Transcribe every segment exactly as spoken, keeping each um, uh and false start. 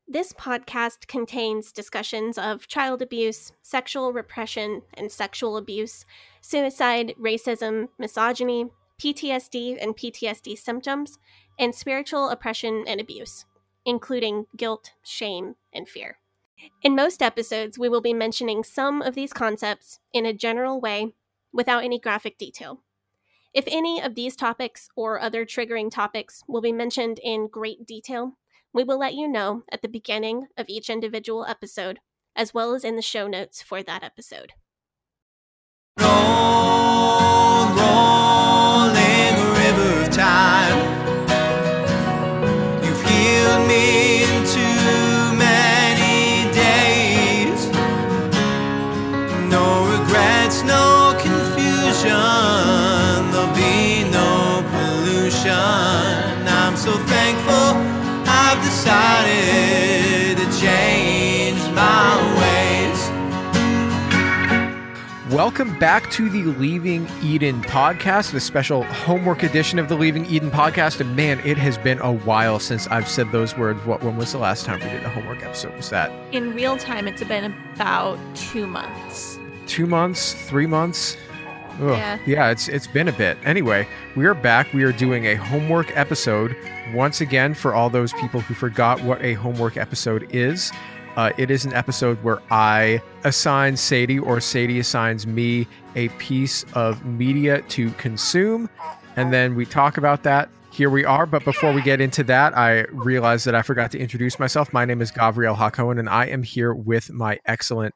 This podcast contains discussions of child abuse, sexual repression and sexual abuse, suicide, racism, misogyny, P T S D and P T S D symptoms, and spiritual oppression and abuse, including guilt, shame, and fear. In most episodes, we will be mentioning some of these concepts in a general way without any graphic detail. If any of these topics or other triggering topics will be mentioned in great detail, we will let you know at the beginning of each individual episode, as well as in the show notes for that episode. Roll, rolling river of time. You've healed me in too many days. No regrets, no confusion. There'll be no pollution. I'm so thankful I've decided to change my ways. Welcome back to the Leaving Eden podcast, the special homework edition of the Leaving Eden podcast. And man, it has been a while since I've said those words. What, when was the last time we did a homework episode? Was that In real time, it's been about two months. two months, three months? Ugh. Yeah. Yeah, it's it's been a bit. Anyway, we are back. We are doing a homework episode once again for all those people who forgot what a homework episode is. Uh, it is an episode where I assign Sadie or Sadie assigns me a piece of media to consume, and then we talk about that. Here we are, but before we get into that, I realized that I forgot to introduce myself. My name is Gavriel Hakohen, and I am here with my excellent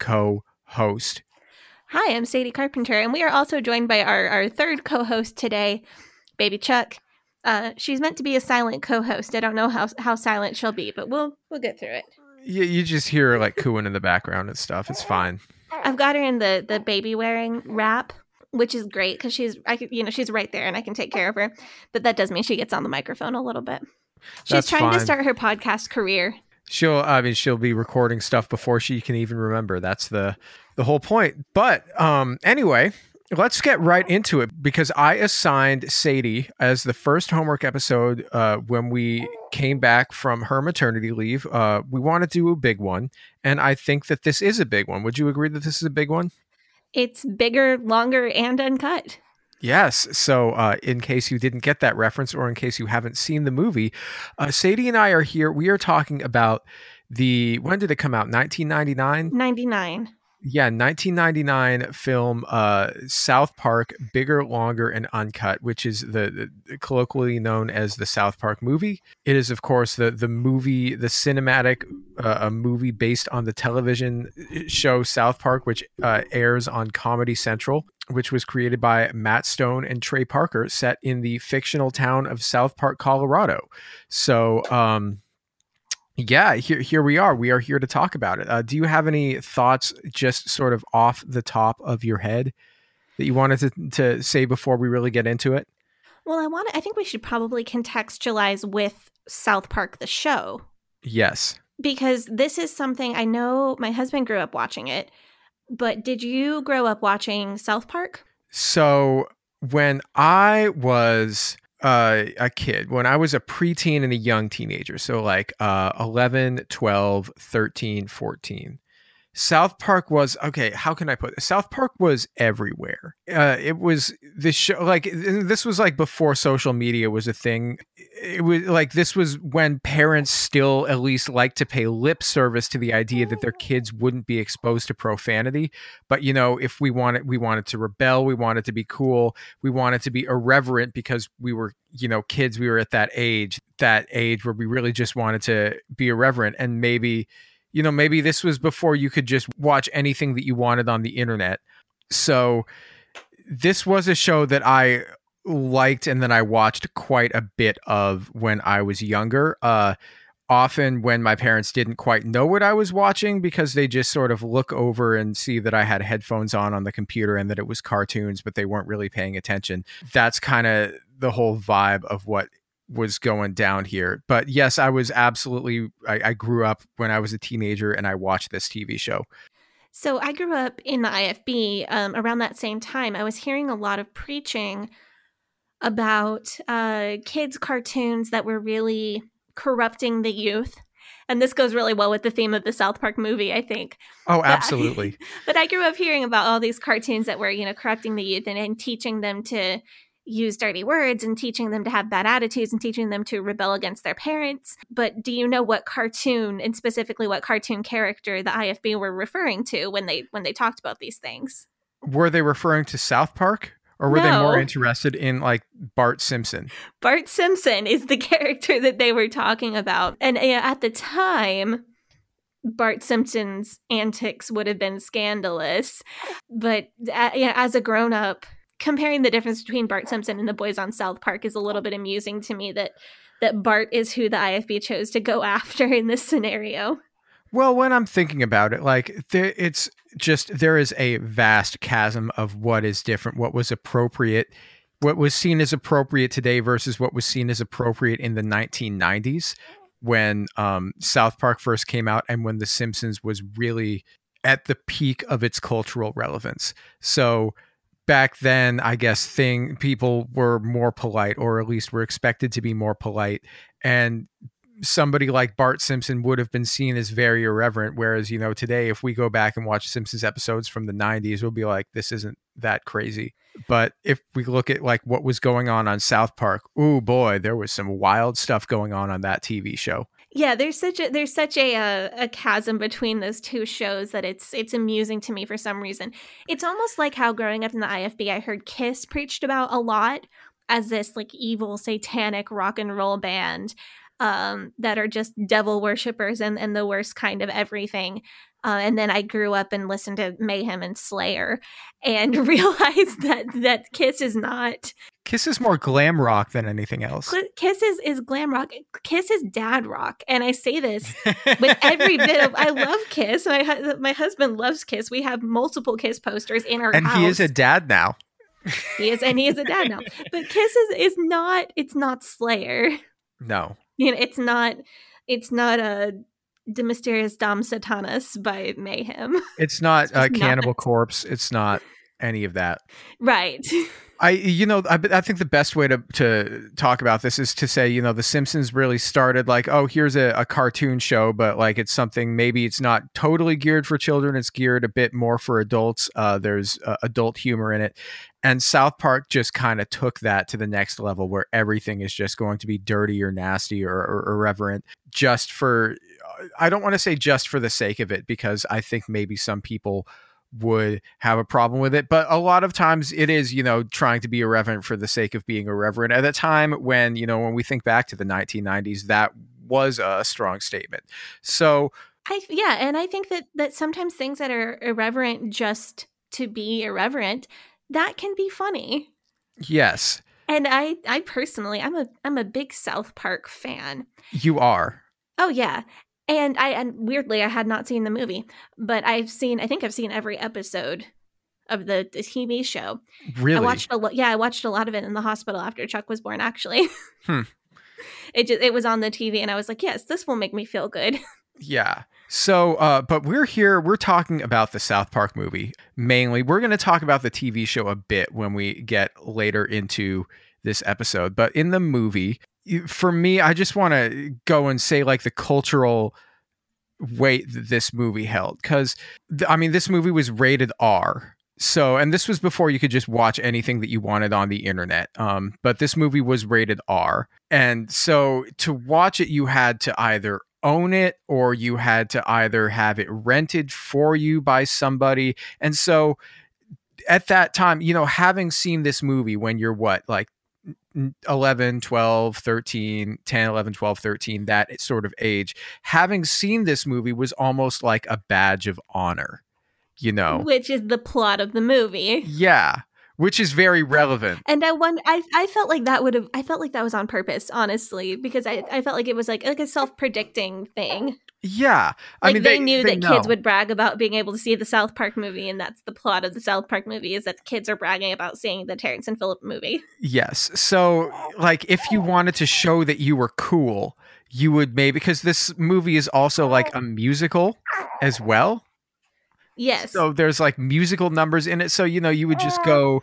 co-host. Hi, I'm Sadie Carpenter, and we are also joined by our, our third co-host today, Baby Chuck. Uh, she's meant to be a silent co-host. I don't know how how silent she'll be, but we'll we'll get through it. You, you just hear her like cooing in the background and stuff. It's fine. I've got her in the the baby wearing wrap, which is great because she's I can, you know she's right there and I can take care of her. But that does mean she gets on the microphone a little bit. She's That's trying to fine. start her podcast career. She'll, I mean, she'll be recording stuff before she can even remember. That's the the whole point. But um, anyway, let's get right into it because I assigned Sadie as the first homework episode uh, when we came back from her maternity leave. Uh, we want to do a big one, and I think that this is a big one. Would you agree that this is a big one? It's bigger, longer, and uncut. Yes. So uh, in case you didn't get that reference or in case you haven't seen the movie, uh, Sadie and I are here. We are talking about the, when did it come out? nineteen ninety-nine? ninety-nine. Yeah, nineteen ninety-nine film uh, South Park, Bigger, Longer, and Uncut, which is the, the colloquially known as the South Park movie. It is, of course, the the movie, the cinematic uh, a movie based on the television show South Park, which uh, airs on Comedy Central, which was created by Matt Stone and Trey Parker, set in the fictional town of South Park, Colorado. So, um, yeah, here here we are. We are here to talk about it. Uh, do you have any thoughts just sort of off the top of your head that you wanted to, to say before we really get into it? Well, I want. I think we should probably contextualize with South Park the show. Yes. Because this is something I know my husband grew up watching it, but did you grow up watching South Park? So when I was uh, a kid, when I was a preteen and a young teenager, so like uh, eleven, twelve, thirteen, fourteen, South Park was, okay, how can I put it? South Park was everywhere. Uh, it was this show, like, this was like before social media was a thing. It was like, this was when parents still at least like to pay lip service to the idea that their kids wouldn't be exposed to profanity. But, you know, if we wanted, we wanted to rebel, we wanted to be cool, we wanted to be irreverent because we were, you know, kids, we were at that age, that age where we really just wanted to be irreverent. And maybe, you know, maybe this was before you could just watch anything that you wanted on the internet. So this was a show that I liked and that I watched quite a bit of when I was younger. Uh, often when my parents didn't quite know what I was watching because they just sort of look over and see that I had headphones on on the computer and that it was cartoons, but they weren't really paying attention. That's kind of the whole vibe of what was going down here. But yes, I was absolutely, I, I grew up when I was a teenager and I watched this T V show. So I grew up in the I F B um, around that same time. I was hearing a lot of preaching about uh, kids' cartoons that were really corrupting the youth. And this goes really well with the theme of the South Park movie, I think. Oh, But I- absolutely. But I grew up hearing about all these cartoons that were, you know, corrupting the youth and, and teaching them to use dirty words and teaching them to have bad attitudes and teaching them to rebel against their parents. But do you know what cartoon, and specifically what cartoon character the I F B were referring to when they when they talked about these things? Were they referring to South Park? Or were they more No. interested in like Bart Simpson? Bart Simpson is the character that they were talking about. And uh, at the time, Bart Simpson's antics would have been scandalous. But uh, yeah, as a grown-up, comparing the difference between Bart Simpson and the boys on South Park is a little bit amusing to me, that that Bart is who the I F B chose to go after in this scenario. Well, when I'm thinking about it, like there, it's just there is a vast chasm of what is different, what was appropriate, what was seen as appropriate today versus what was seen as appropriate in the nineteen nineties when um, South Park first came out and when The Simpsons was really at the peak of its cultural relevance. So back then, I guess thing people were more polite, or at least were expected to be more polite, and somebody like Bart Simpson would have been seen as very irreverent. Whereas, you know, today, if we go back and watch Simpsons episodes from the nineties, we'll be like, this isn't that crazy. But if we look at like what was going on on South Park, oh boy, there was some wild stuff going on on that T V show. Yeah, there's such a there's such a uh, a chasm between those two shows that it's it's amusing to me for some reason. It's almost like how growing up in the I F B, I heard Kiss preached about a lot as this like evil satanic rock and roll band um, that are just devil worshippers and, and the worst kind of everything. Uh, and then I grew up and listened to Mayhem and Slayer and realized that that Kiss is not. Kiss is more glam rock than anything else. Kiss is, is glam rock. Kiss is dad rock. And I say this with every bit of, I love Kiss. My hu- my husband loves Kiss. We have multiple Kiss posters in our and house. he is a dad now. He is, and he is a dad now. But Kiss is, is not, it's not Slayer. No. You know, it's not, it's not a De Mysterious Dom Satanas by Mayhem. It's not It's uh, just Cannibal not. Corpse. It's not any of that. Right. I, you know, I, I think the best way to, to talk about this is to say, you know, The Simpsons really started like, oh, here's a, a cartoon show, but like it's something, maybe it's not totally geared for children. It's geared a bit more for adults. Uh, there's uh, adult humor in it. And South Park just kind of took that to the next level where everything is just going to be dirty or nasty or, or irreverent just for, I don't want to say just for the sake of it, because I think maybe some people would have a problem with it, but a lot of times it is, you know, trying to be irreverent for the sake of being irreverent at a time when, you know, when we think back to the nineteen nineties, that was a strong statement. So I, yeah, and I think that that sometimes things that are irreverent just to be irreverent, that can be funny. yes, And I, I personally, I'm a, I'm a big South Park fan. you are. Oh yeah, and I, and weirdly, I had not seen the movie, but I've seen, I think I've seen every episode of the, the T V show. Really? I watched a lot. Yeah, I watched a lot of it in the hospital after Chuck was born. Actually, Hmm. it just it was on the T V, and I was like, yes, this will make me feel good. Yeah. So, uh, but we're here, we're talking about the South Park movie mainly. We're going to talk about the T V show a bit when we get later into this episode. But in the movie, you- for me, I just want to go and say like the cultural weight that this movie held. Because, th- I mean, this movie was rated R. So, and this was before you could just watch anything that you wanted on the internet. Um, but this movie was rated R. And so to watch it, you had to either own it or you had to either have it rented for you by somebody. And so at that time, you know, having seen this movie when you're what, like eleven, twelve, thirteen, ten, eleven, twelve, thirteen, that sort of age, having seen this movie was almost like a badge of honor, you know? Which is the plot of the movie. Yeah. Which is very relevant. And I wonder, I, I felt like that would have, I felt like that was on purpose, honestly, because I, I felt like it was like, like a self-predicting thing. Yeah. I Like mean, they, knew that know. kids would brag about being able to see the South Park movie, and that's the plot of the South Park movie, is that the kids are bragging about seeing the Terrence and Phillip movie. Yes. So, like, if you wanted to show that you were cool, you would maybe, because this movie is also like a musical as well. Yes. So there's like musical numbers in it. So, you know, you would just go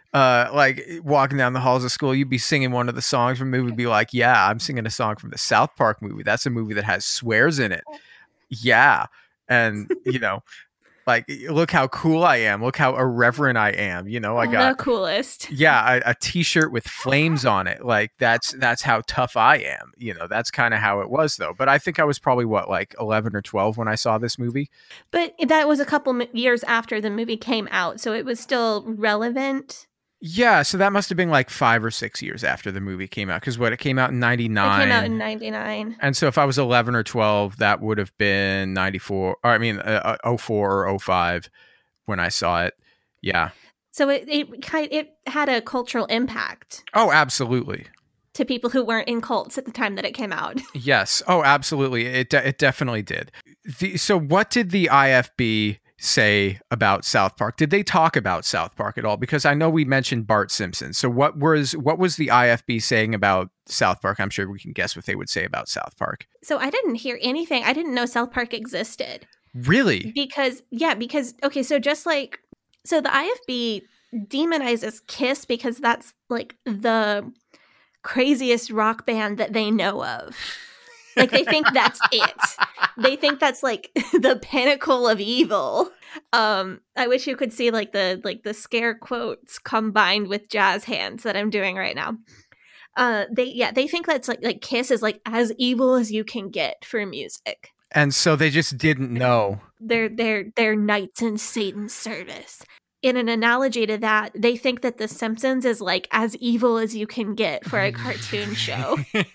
uh, like walking down the halls of school, you'd be singing one of the songs from the movie, be like, yeah, I'm singing a song from the South Park movie. That's a movie that has swears in it. Yeah. And, you know, like, look how cool I am. Look how irreverent I am. You know, I got the coolest. Yeah, a, a t-shirt with flames on it. Like that's that's how tough I am. You know, that's kind of how it was though. But I think I was probably what, like eleven or twelve when I saw this movie. But that was a couple years after the movie came out, so it was still relevant. Yeah, so that must have been like five or six years after the movie came out. Because what, it came out in ninety-nine. It came out in ninety-nine. And so if I was eleven or twelve, that would have been ninety-four. Or I mean, uh, oh four or oh five when I saw it. Yeah. So it it kind it had a cultural impact. Oh, absolutely. To people who weren't in cults at the time that it came out. Yes. Oh, absolutely. It de- it definitely did. The, so what did the I F B say about South Park? Did they talk about South Park at all? Because I know we mentioned Bart Simpson. So what was what was the I F B saying about South Park? I'm sure we can guess what they would say about South Park. So I didn't hear anything. I didn't know South Park existed. Really? Because, yeah, because, okay, so just like, so the I F B demonizes Kiss because that's like the craziest rock band that they know of. Like, they think that's it. They think that's like the pinnacle of evil. Um, I wish you could see like the like the scare quotes combined with jazz hands that I'm doing right now. Uh, they yeah, they think that's like like Kiss is like as evil as you can get for music. And so they just didn't know. They're they're they're knights in Satan's service. In an analogy to that, they think that The Simpsons is like as evil as you can get for a cartoon show.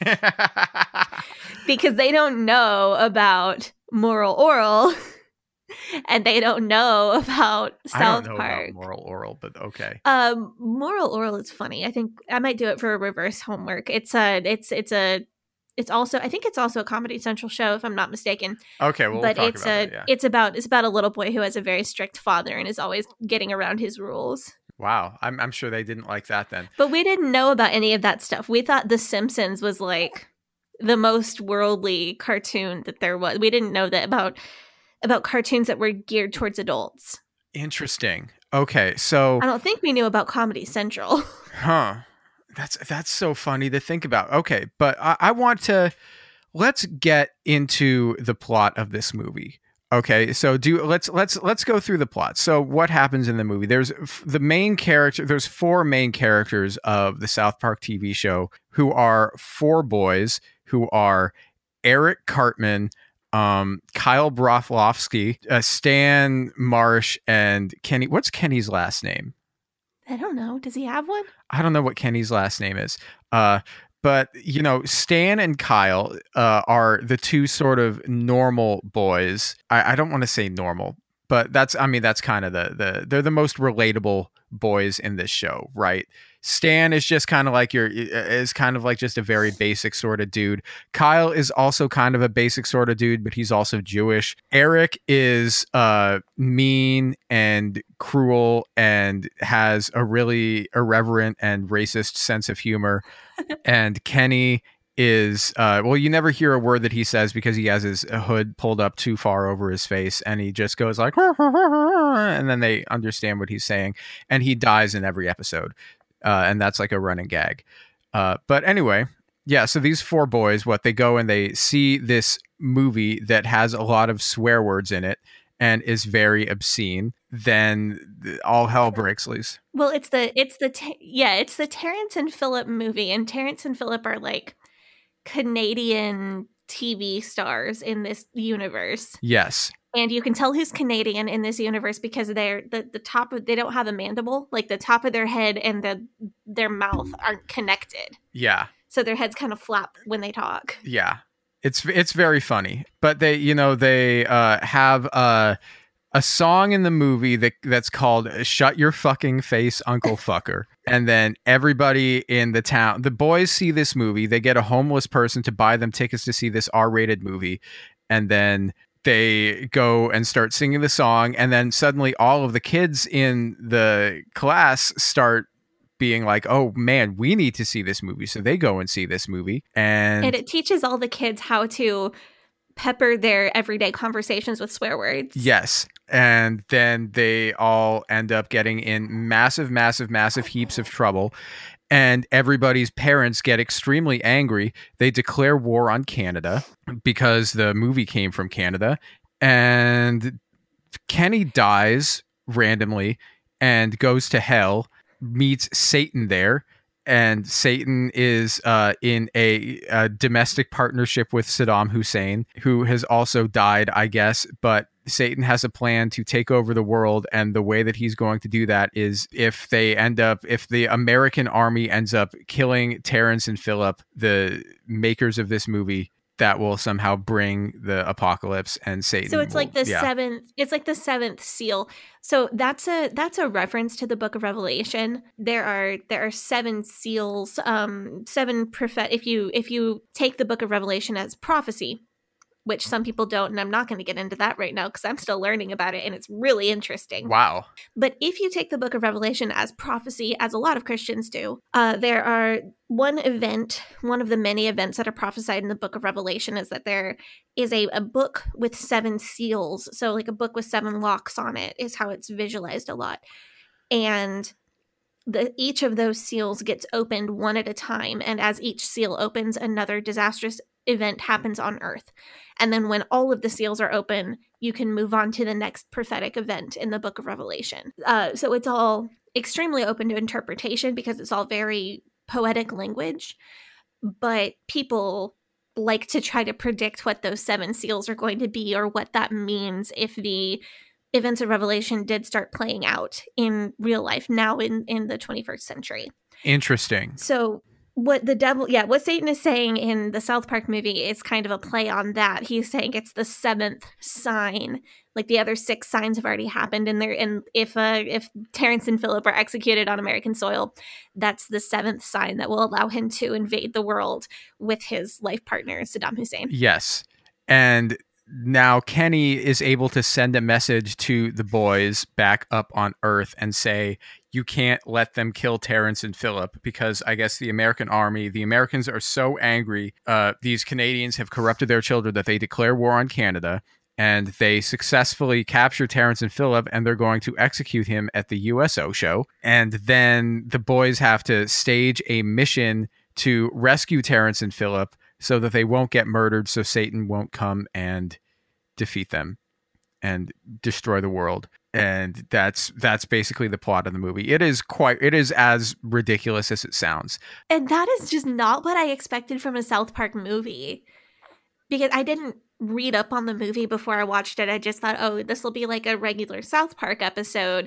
Because they don't know about Moral Oral and they don't know about South I don't know Park. About Moral Oral, but okay. Um, Moral Oral is funny. I think I might do it for a reverse homework. It's a it's it's a it's also I think it's also a Comedy Central show if I'm not mistaken. Okay, well, but we'll talk it's about a that, yeah. it's about it's about a little boy who has a very strict father and is always getting around his rules. Wow, I'm I'm sure they didn't like that then. But we didn't know about any of that stuff. We thought The Simpsons was like the most worldly cartoon that there was. We didn't know that about about cartoons that were geared towards adults. Interesting. Okay, so I don't think we knew about Comedy Central. Huh. That's that's so funny to think about. Okay, but I, I want to let's get into the plot of this movie. Okay, so do let's let's let's go through the plot. So what happens in the movie? There's the main character. There's four main characters of the South Park T V show who are four boys who are Eric Cartman, um, Kyle Broflovsky, uh, Stan Marsh, and Kenny. What's Kenny's last name? I don't know. Does he have one? I don't know what Kenny's last name is. Uh, but, you know, Stan and Kyle uh, are the two sort of normal boys. I, I don't want to say normal, but that's, I mean, that's kind of the, the, they're the most relatable boys in this show, right? Stan is just kind of like your, is kind of like just a very basic sort of dude. Kyle is also kind of a basic sort of dude, but he's also Jewish. Eric is uh, mean and cruel and has a really irreverent and racist sense of humor. And Kenny is, uh, well, you never hear a word that he says because he has his hood pulled up too far over his face and he just goes like, and then they understand what he's saying. And he dies in every episode. Uh, and that's like a running gag. Uh, but anyway, yeah, so these four boys, what they go and they see this movie that has a lot of swear words in it and is very obscene, then all hell breaks loose. Well, it's the, it's the, t- yeah, it's the Terrence and Phillip movie. And Terrence and Phillip are like Canadian T V stars in this universe. Yes. And you can tell who's Canadian in this universe because they're the, the top of, they don't have a mandible, like the top of their head and the their mouth aren't connected. Yeah. So their heads kind of flap when they talk. Yeah. It's it's very funny. But they, you know, they uh, have uh, a song in the movie that that's called Shut Your Fucking Face, Uncle Fucker. And then everybody in the town, the boys see this movie. They get a homeless person to buy them tickets to see this R-rated movie. And then they go and start singing the song, and then suddenly all of the kids in the class start being like, oh man, we need to see this movie. So they go and see this movie. And, and it teaches all the kids how to pepper their everyday conversations with swear words. Yes. And then they all end up getting in massive, massive, massive heaps of trouble. And everybody's parents get extremely angry. They declare war on Canada because the movie came from Canada. And Kenny dies randomly and goes to hell, meets Satan there. And Satan is uh, in a, a domestic partnership with Saddam Hussein, who has also died, I guess. But Satan has a plan to take over the world. And the way that he's going to do that is if they end up, if the American army ends up killing Terrence and Phillip, the makers of this movie, that will somehow bring the apocalypse and Satan. So it's will, like the yeah. seventh, it's like the seventh seal. So that's a that's a reference to the Book of Revelation. There are there are seven seals, um, seven prophet. If you if you take the Book of Revelation as prophecy, which some people don't, and I'm not going to get into that right now because I'm still learning about it, and it's really interesting. Wow. But if you take the Book of Revelation as prophecy, as a lot of Christians do, uh, there are one event, one of the many events that are prophesied in the Book of Revelation is that there is a, a book with seven seals. So like a book with seven locks on it is how it's visualized a lot. And the each of those seals gets opened one at a time. And as each seal opens, another disastrous event happens on Earth. And then when all of the seals are open, you can move on to the next prophetic event in the Book of Revelation. Uh, so it's all extremely open to interpretation because it's all very poetic language. But people like to try to predict what those seven seals are going to be or what that means if the events of Revelation did start playing out in real life now in, in the twenty-first century. Interesting. So what the devil, yeah, what Satan is saying in the South Park movie is kind of a play on that. He's saying it's the seventh sign. Like the other six signs have already happened, and there. And if uh, if Terrence and Phillip are executed on American soil, that's the seventh sign that will allow him to invade the world with his life partner Saddam Hussein. Yes, and now Kenny is able to send a message to the boys back up on Earth and say, you can't let them kill Terrence and Phillip because I guess the American army, the Americans are so angry. Uh, these Canadians have corrupted their children that they declare war on Canada, and they successfully capture Terrence and Phillip, and they're going to execute him at the U S O show. And then the boys have to stage a mission to rescue Terrence and Phillip so that they won't get murdered, so Satan won't come and defeat them and destroy the world. And that's that's basically the plot of the movie. It is quite it is as ridiculous as it sounds. And that is just not what I expected from a South Park movie. Because I didn't read up on the movie before I watched it. I just thought, oh, this will be like a regular South Park episode.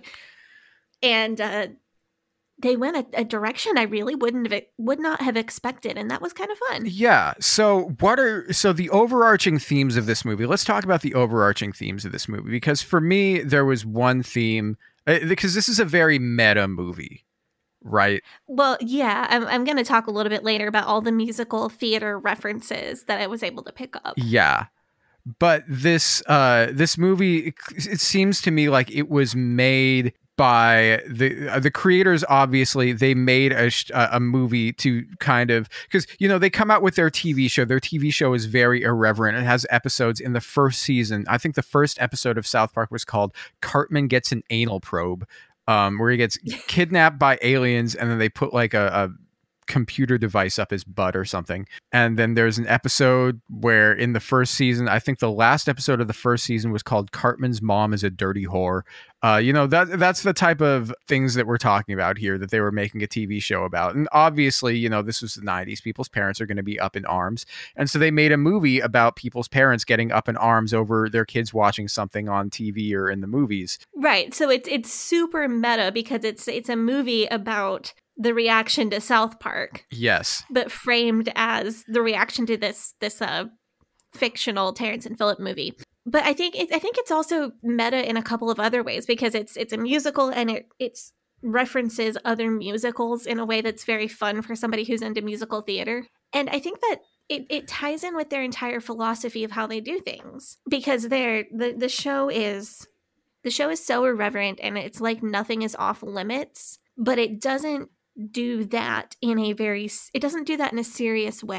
And uh they went a, a direction I really wouldn't have would not have expected, and that was kind of fun. Yeah. So what are so the overarching themes of this movie? Let's talk about the overarching themes of this movie, because for me there was one theme uh, because this is a very meta movie, right? Well, yeah, I'm I'm going to talk a little bit later about all the musical theater references that I was able to pick up. Yeah. But this uh this movie, it, it seems to me like it was made by the uh, the creators. Obviously they made a a movie to kind of, because you know they come out with their T V show. Their T V show is very irreverent. It has episodes in the first season. I think the first episode of South Park was called Cartman Gets an Anal Probe, um, where he gets kidnapped by aliens and then they put like a, a computer device up his butt or something. And then there's an episode where in the first season, I think the last episode of the first season was called Cartman's Mom is a Dirty Whore. Uh, you know, that that's the type of things that we're talking about here, that they were making a T V show about. And obviously, you know, this was the nineties. People's parents are going to be up in arms. And so they made a movie about people's parents getting up in arms over their kids watching something on T V or in the movies. Right. So it's it's super meta because it's it's a movie about the reaction to South Park. Yes. But framed as the reaction to this this uh fictional Terrence and Phillip movie. But I think it, I think it's also meta in a couple of other ways, because it's it's a musical and it it's references other musicals in a way that's very fun for somebody who's into musical theater. And I think that it, it ties in with their entire philosophy of how they do things, because they're the, the show is the show is so irreverent and it's like nothing is off limits, but it doesn't do that in a very it doesn't do that in a serious way.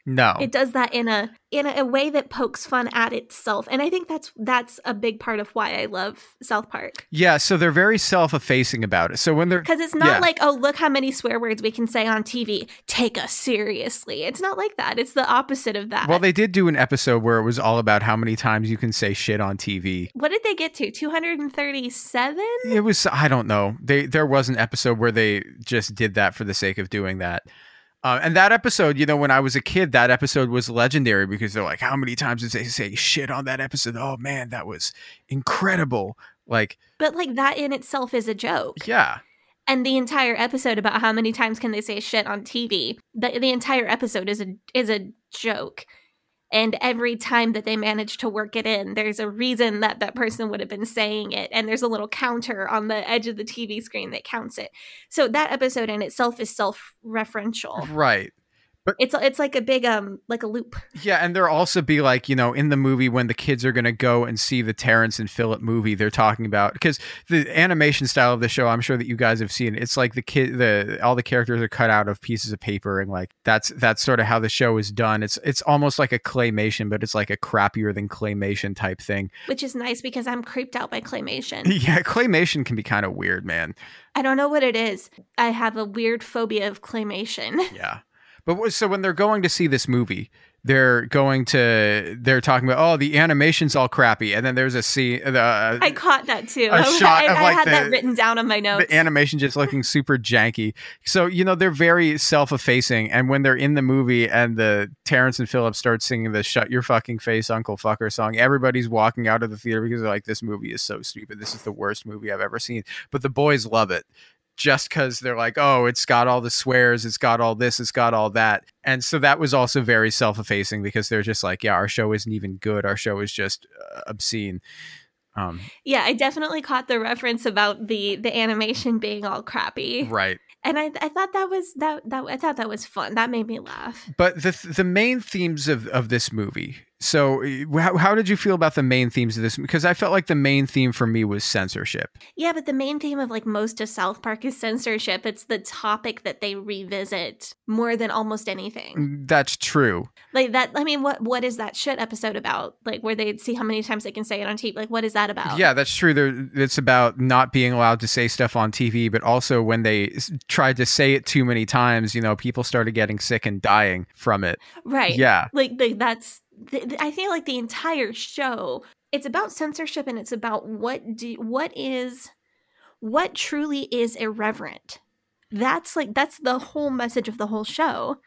No. It does that in a in a, a way that pokes fun at itself. And I think that's that's a big part of why I love South Park. Yeah, so they're very self-effacing about it. So when they're Because it's not yeah. like, oh, look how many swear words we can say on T V. Take us seriously. It's not like that. It's the opposite of that. Well, they did do an episode where it was all about how many times you can say shit on T V. What did they get to? two hundred thirty-seven? It was, I don't know. They There was an episode where they just did that for the sake of doing that. Uh, and that episode, you know, when I was a kid, that episode was legendary because they're like, how many times did they say shit on that episode? Oh, man, that was incredible. Like, But like that in itself is a joke. yeah. And the entire episode about how many times can they say shit on T V, the, the entire episode is a is a joke. And every time that they manage to work it in, there's a reason that that person would have been saying it. And there's a little counter on the edge of the T V screen that counts it. So that episode in itself is self-referential. Right. It's it's like a big um like a loop. Yeah, and there'll also be like, you know, in the movie when the kids are going to go and see the Terrence and Phillip movie, they're talking about, because the animation style of the show, I'm sure that you guys have seen, it's like the kid, the all the characters are cut out of pieces of paper, and like that's that's sort of how the show is done. It's it's almost like a claymation, but it's like a crappier than claymation type thing. Which is nice because I'm creeped out by claymation. Yeah, claymation can be kind of weird, man. I don't know what it is. I have a weird phobia of claymation. Yeah. But so when they're going to see this movie, they're going to, they're talking about, oh, the animation's all crappy. And then there's a scene. Uh, I caught that too. A shot I, of I like had the, that written down on my notes. The animation just looking super janky. So, you know, they're very self-effacing. And when they're in the movie and the Terrence and Phillip start singing the Shut Your Fucking Face, Uncle Fucker song, everybody's walking out of the theater because they're like, this movie is so stupid. This is the worst movie I've ever seen. But the boys love it. Just because they're like, oh, it's got all the swears, it's got all this, it's got all that. And so that was also very self-effacing because they're just like, yeah, our show isn't even good. Our show is just uh, obscene. Um, yeah, I definitely caught the reference about the the animation being all crappy. Right. And I, I thought that was that that I thought that was fun. That made me laugh. But the the main themes of, of this movie. So how, how did you feel about the main themes of this? Because I felt like the main theme for me was censorship. Yeah, but the main theme of like most of South Park is censorship. It's the topic that they revisit more than almost anything. That's true. Like that. I mean, what what is that shit episode about? Like where they see how many times they can say it on T V. Like what is that about? Yeah, that's true. There, it's about not being allowed to say stuff on T V, but also when they tried to say it too many times, you know, people started getting sick and dying from it. Right. Yeah. Like, like that's. I feel like the entire show, it's about censorship and it's about what do what is what truly is irreverent. That's like that's the whole message of the whole show.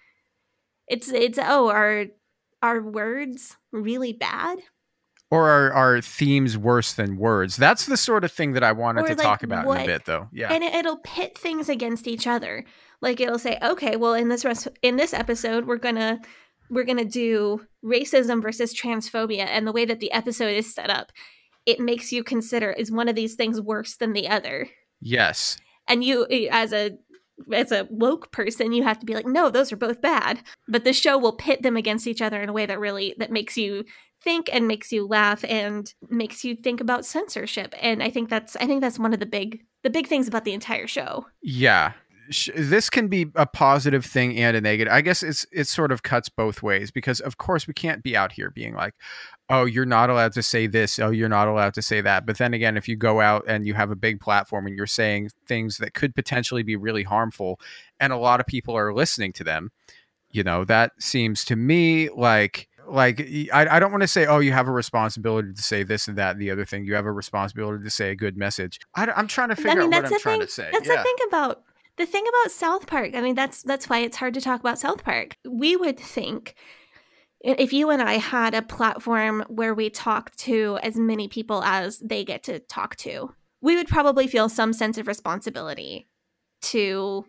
It's it's oh, are are words really bad? Or are, are themes worse than words? That's the sort of thing that I wanted Or to like talk about what, in a bit, though. Yeah, and it, it'll pit things against each other. Like it'll say, okay, well in this res- in this episode, we're gonna. We're going to do racism versus transphobia. And the way that the episode is set up, it makes you consider, is one of these things worse than the other? Yes. And you, as a as a woke person, you have to be like, no, those are both bad. But the show will pit them against each other in a way that really, that makes you think and makes you laugh and makes you think about censorship. And I think that's, I think that's one of the big, the big things about the entire show. Yeah. This can be a positive thing and a negative. I guess it's it sort of cuts both ways because, of course, we can't be out here being like, oh, you're not allowed to say this. Oh, you're not allowed to say that. But then again, if you go out and you have a big platform and you're saying things that could potentially be really harmful and a lot of people are listening to them, you know, that seems to me like like I, I don't want to say, oh, you have a responsibility to say this and that and the other thing. You have a responsibility to say a good message. I, I'm trying to figure I mean, out what I'm trying thing, to say. That's yeah. the thing about The thing about South Park, I mean, that's that's why it's hard to talk about South Park. We would think if you and I had a platform where we talk to as many people as they get to talk to, we would probably feel some sense of responsibility to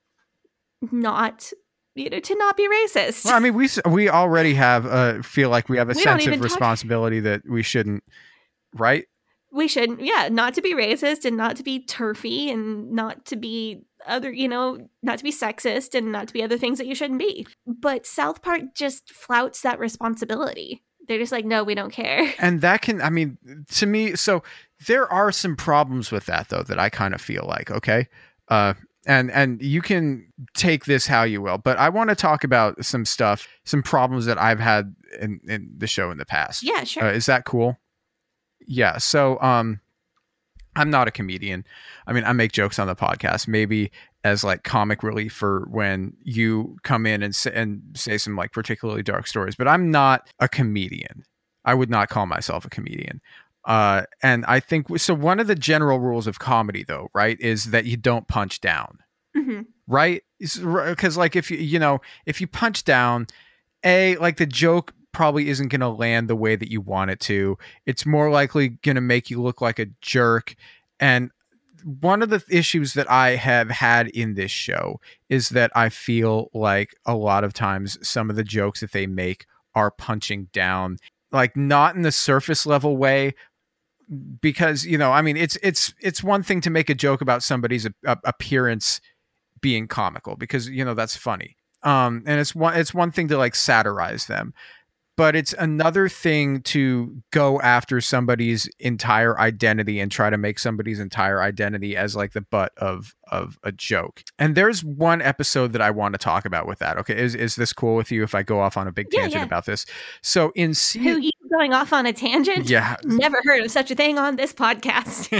not, you know, to not be racist. Well, I mean, we we already have uh, feel like we have a we sense of responsibility talk- that we shouldn't, right? We should, yeah, not to be racist and not to be turfy and not to be other, you know, not to be sexist and not to be other things that you shouldn't be. But South Park just flouts that responsibility. They're just like, no, we don't care. And that can, I mean, to me, so there are some problems with that, though, that I kind of feel like, okay. Uh, and and you can take this how you will, but I want to talk about some stuff, some problems that I've had in, in the show in the past. Yeah, sure. Uh, is that cool? Yeah. So, um, I'm not a comedian. I mean, I make jokes on the podcast, maybe as like comic relief for when you come in and say, and say some like particularly dark stories, but I'm not a comedian. I would not call myself a comedian. Uh, and I think, so one of the general rules of comedy though, right, is that you don't punch down, Mm-hmm. right? Because like if you, you know, if you punch down, A, like the joke probably isn't going to land the way that you want it to. It's more likely going to make you look like a jerk. And one of the issues that I have had in this show is that I feel like a lot of times some of the jokes that they make are punching down, like not in the surface level way, because, you know, I mean, it's, it's, it's one thing to make a joke about somebody's a, a, appearance being comical because, you know, that's funny. Um, and it's one, it's one thing to like satirize them, but it's another thing to go after somebody's entire identity and try to make somebody's entire identity as like the butt of of a joke. And there's one episode that I want to talk about with that. Okay, is is this cool with you if I go off on a big Yeah, tangent yeah. about this? So in Who, season, you going off on a tangent? yeah. Never heard of such a thing on this podcast.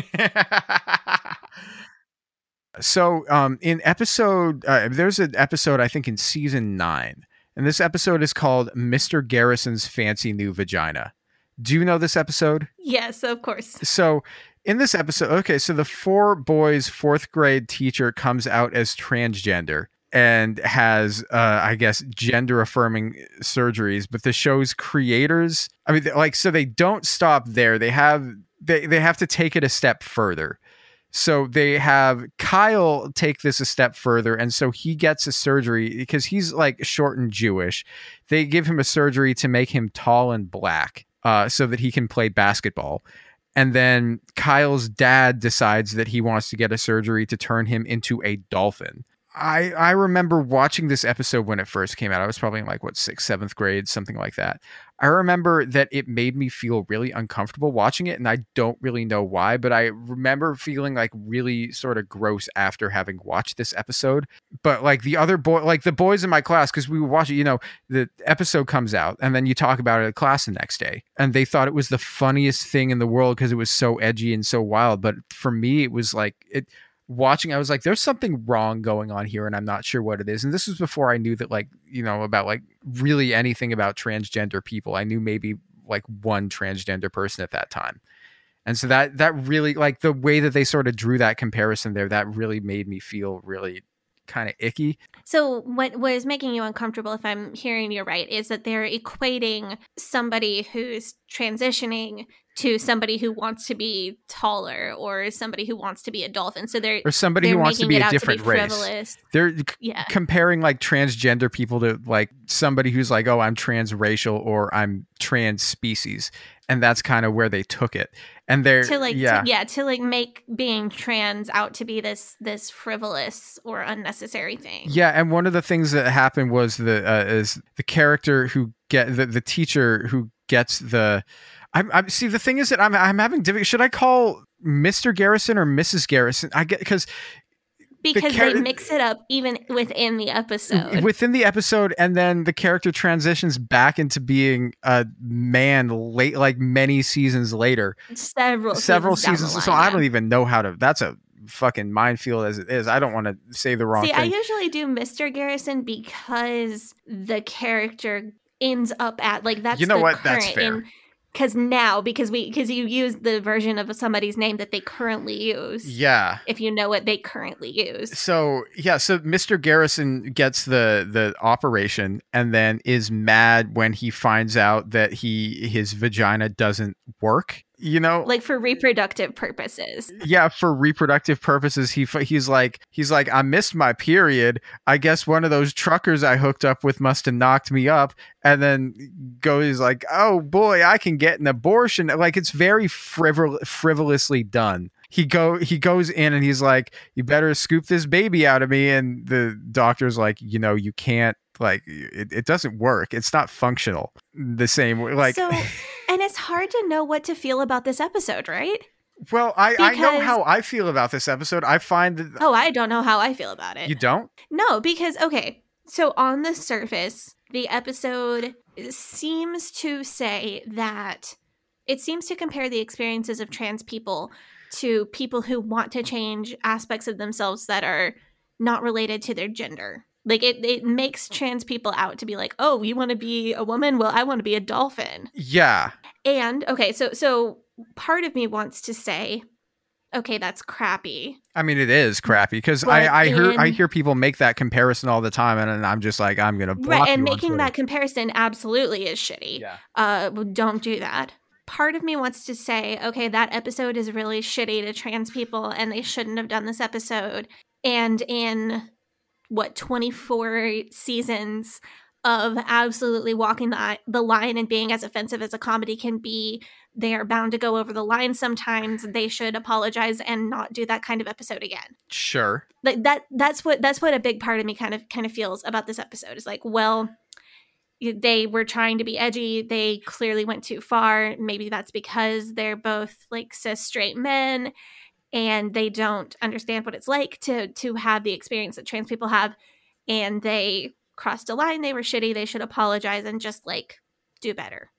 So um, in episode, uh, there's an episode I think in season nine. And this episode is called Mister Garrison's Fancy New Vagina. Do you know this episode? Yes, of course. So in this episode, okay, so the four boys' fourth grade teacher comes out as transgender and has, uh, I guess, gender affirming surgeries. But the show's creators, I mean, like, so they don't stop there. They have, they, they have to take it a step further. So they have Kyle take this a step further. And so he gets a surgery because he's like short and Jewish. They give him a surgery to make him tall and black uh, so that he can play basketball. And then Kyle's dad decides that he wants to get a surgery to turn him into a dolphin. I, I remember watching this episode when it first came out. I was probably in like, what, sixth, seventh grade, something like that. I remember that it made me feel really uncomfortable watching it, and I don't really know why, but I remember feeling like really sort of gross after having watched this episode. But like the other boy, like the boys in my class, because we would watch it, you know, the episode comes out and then you talk about it at class the next day, and they thought it was the funniest thing in the world because it was so edgy and so wild. But for me, it was like it. Watching, I was like, there's something wrong going on here and I'm not sure what it is. And this was before I knew that, like, you know, about like really anything about transgender people. I knew maybe like one transgender person at that time. And so that, that really, like the way that they sort of drew that comparison there, that really made me feel really kind of icky. So what was making you uncomfortable, if I'm hearing you right, is that they're equating somebody who's transitioning to somebody who wants to be taller or somebody who wants to be a dolphin. So they're or somebody they're who wants to making be it a out different to be race. frivolous. They're c- Yeah. comparing like transgender people to like somebody who's like, oh, I'm transracial or I'm trans species. And that's kind of where they took it. And they're To like yeah. to, yeah, to like make being trans out to be this this frivolous or unnecessary thing. Yeah, and one of the things that happened was the uh, is the character who get the, the teacher who gets the I'm, I'm see the thing is that I'm I'm having difficulty. Should I call Mister Garrison or Missus Garrison? I get because Because char- they mix it up even within the episode. within the episode, and then the character transitions back into being a man late, like many seasons later, several several seasons. seasons. Down the So line, I yeah. don't even know how to. That's a fucking minefield as it is. I don't want to say the wrong See, I thing. usually do Mister Garrison because the character ends up at like that's You know the what? current That's fair. because now because we because you use the version of somebody's name that they currently use. Yeah. If you know what they currently use. So yeah, so Mister Garrison gets the the operation and then is mad when he finds out that he his vagina doesn't work. You know, Like for reproductive purposes. yeah, for reproductive purposes, he f- he's like he's like I missed my period. I guess one of those truckers I hooked up with must have knocked me up. And then goes like, oh boy, I can get an abortion. Like it's very frivol- frivolously done. He go he goes in and he's like, you better scoop this baby out of me. And the doctor's like, you know, you can't. Like it, it doesn't work. It's not functional the same way. Like So and it's hard to know what to feel about this episode, right? Well, I, I know Because- how I feel about this episode. I find that Oh, I don't know how I feel about it. you don't. No, because, okay, so on the surface, the episode seems to say that it seems to compare the experiences of trans people to people who want to change aspects of themselves that are not related to their gender. Like, it, it makes trans people out to be like, oh, you want to be a woman? Well, I want to be a dolphin. Yeah. And, okay, so so part of me wants to say, okay, that's crappy. I mean, it is crappy because But I, I hear I in- hear people make that comparison all the time, and, and I'm just like, I'm gonna block Right, and you on making Twitter. that comparison absolutely is shitty. Yeah. Uh, well, don't do that. Part of me wants to say, okay, that episode is really shitty to trans people, and they shouldn't have done this episode. And in what twenty-four seasons of absolutely walking the the line and being as offensive as a comedy can be, they are bound to go over the line sometimes. They should apologize and not do that kind of episode again. Sure. Like that that's what that's what a big part of me kind of kind of feels about this episode. Is like, well, they were trying to be edgy. They clearly went too far. Maybe that's because they're both like cis straight men and they don't understand what it's like to to have the experience that trans people have, and they crossed a line. They were shitty. They should apologize and just like do better.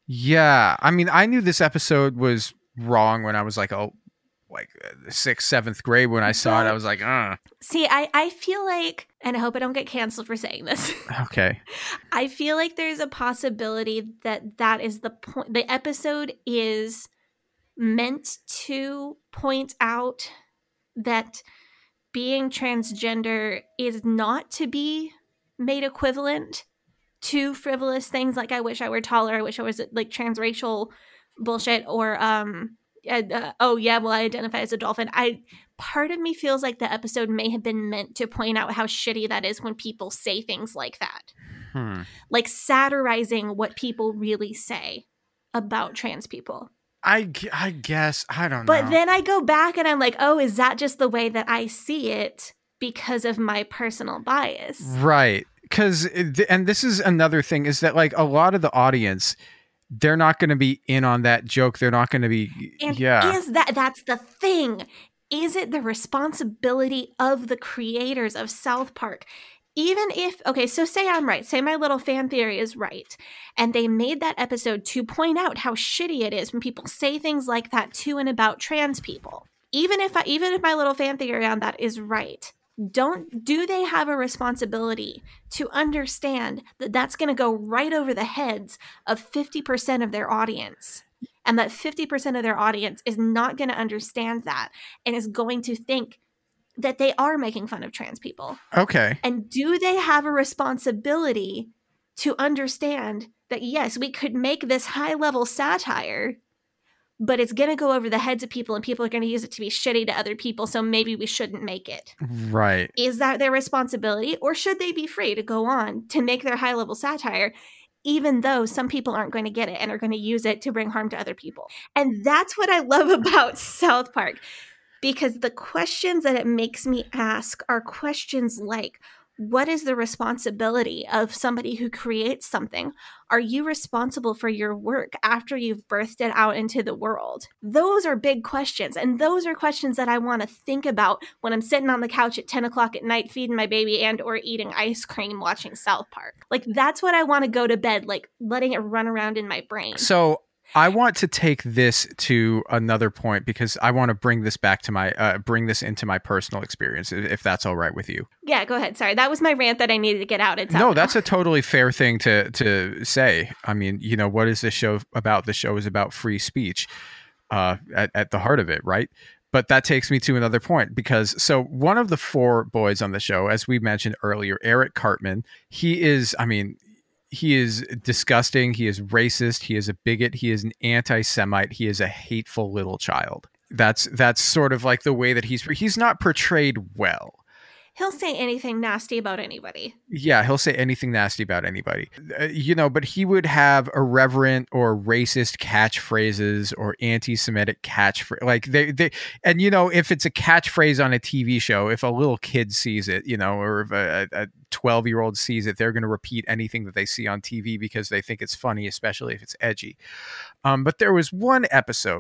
Yeah. I mean, I knew this episode was wrong when I was like a like uh, sixth, seventh grade when I saw it. I was like, uh See, I, I feel like, and I hope I don't get canceled for saying this, okay. I feel like there's a possibility that that is the point. The episode is meant to point out that being transgender is not to be made equivalent to frivolous things like I wish I were taller, I wish I was like transracial bullshit, or um uh, uh, oh yeah, well I identify as a dolphin. I part of me feels like the episode may have been meant to point out how shitty that is when people say things like that. Hmm. Like satirizing what people really say about trans people. I, gu- I guess I don't But know. then I go back and I'm like, oh, is that just the way that I see it because of my personal bias? Right. Because, and this is another thing, is that like a lot of the audience, they're not going to be in on that joke. They're not going to be, And yeah. is that that's the thing? Is it the responsibility of the creators of South Park? Even if, okay, so say I'm right, say my little fan theory is right, and they made that episode to point out how shitty it is when people say things like that to and about trans people. Even if I, even if my little fan theory on that is right, don't do they have a responsibility to understand that that's going to go right over the heads of fifty percent of their audience, and that fifty percent of their audience is not going to understand that and is going to think that they are making fun of trans people? Okay. And do they have a responsibility to understand that, yes, we could make this high level satire, but it's going to go over the heads of people and people are going to use it to be shitty to other people, so maybe we shouldn't make it? Right. Is that their responsibility, or should they be free to go on to make their high level satire, even though some people aren't going to get it and are going to use it to bring harm to other people? And that's what I love about South Park, because the questions that it makes me ask are questions like, what is the responsibility of somebody who creates something? Are you responsible for your work after you've birthed it out into the world? Those are big questions. And those are questions that I want to think about when I'm sitting on the couch at ten o'clock at night, feeding my baby and or eating ice cream, watching South Park. Like, that's what I want to go to bed, like letting it run around in my brain. So I want to take this to another point because I want to bring this back to my, uh, bring this into my personal experience, if if that's all right with you. Yeah, go ahead. Sorry, that was my rant that I needed to get out. It's out No, now. that's a totally fair thing to to say. I mean, you know, what is this show about? The show is about free speech uh, at, at the heart of it, right? But that takes me to another point, because so one of the four boys on the show, as we mentioned earlier, Eric Cartman, he is, I mean, he is disgusting. He is racist. He is a bigot. He is an anti-Semite. He is a hateful little child. That's that's sort of like the way that he's he's not portrayed well. He'll say anything nasty about anybody. Yeah, he'll say anything nasty about anybody. Uh, you know, but he would have irreverent or racist catchphrases or anti-Semitic catchphrase. Like they, they, and you know, if it's a catchphrase on a T V show, if a little kid sees it, you know, or if a, a twelve-year-old sees it, they're going to repeat anything that they see on T V because they think it's funny, especially if it's edgy. Um, but there was one episode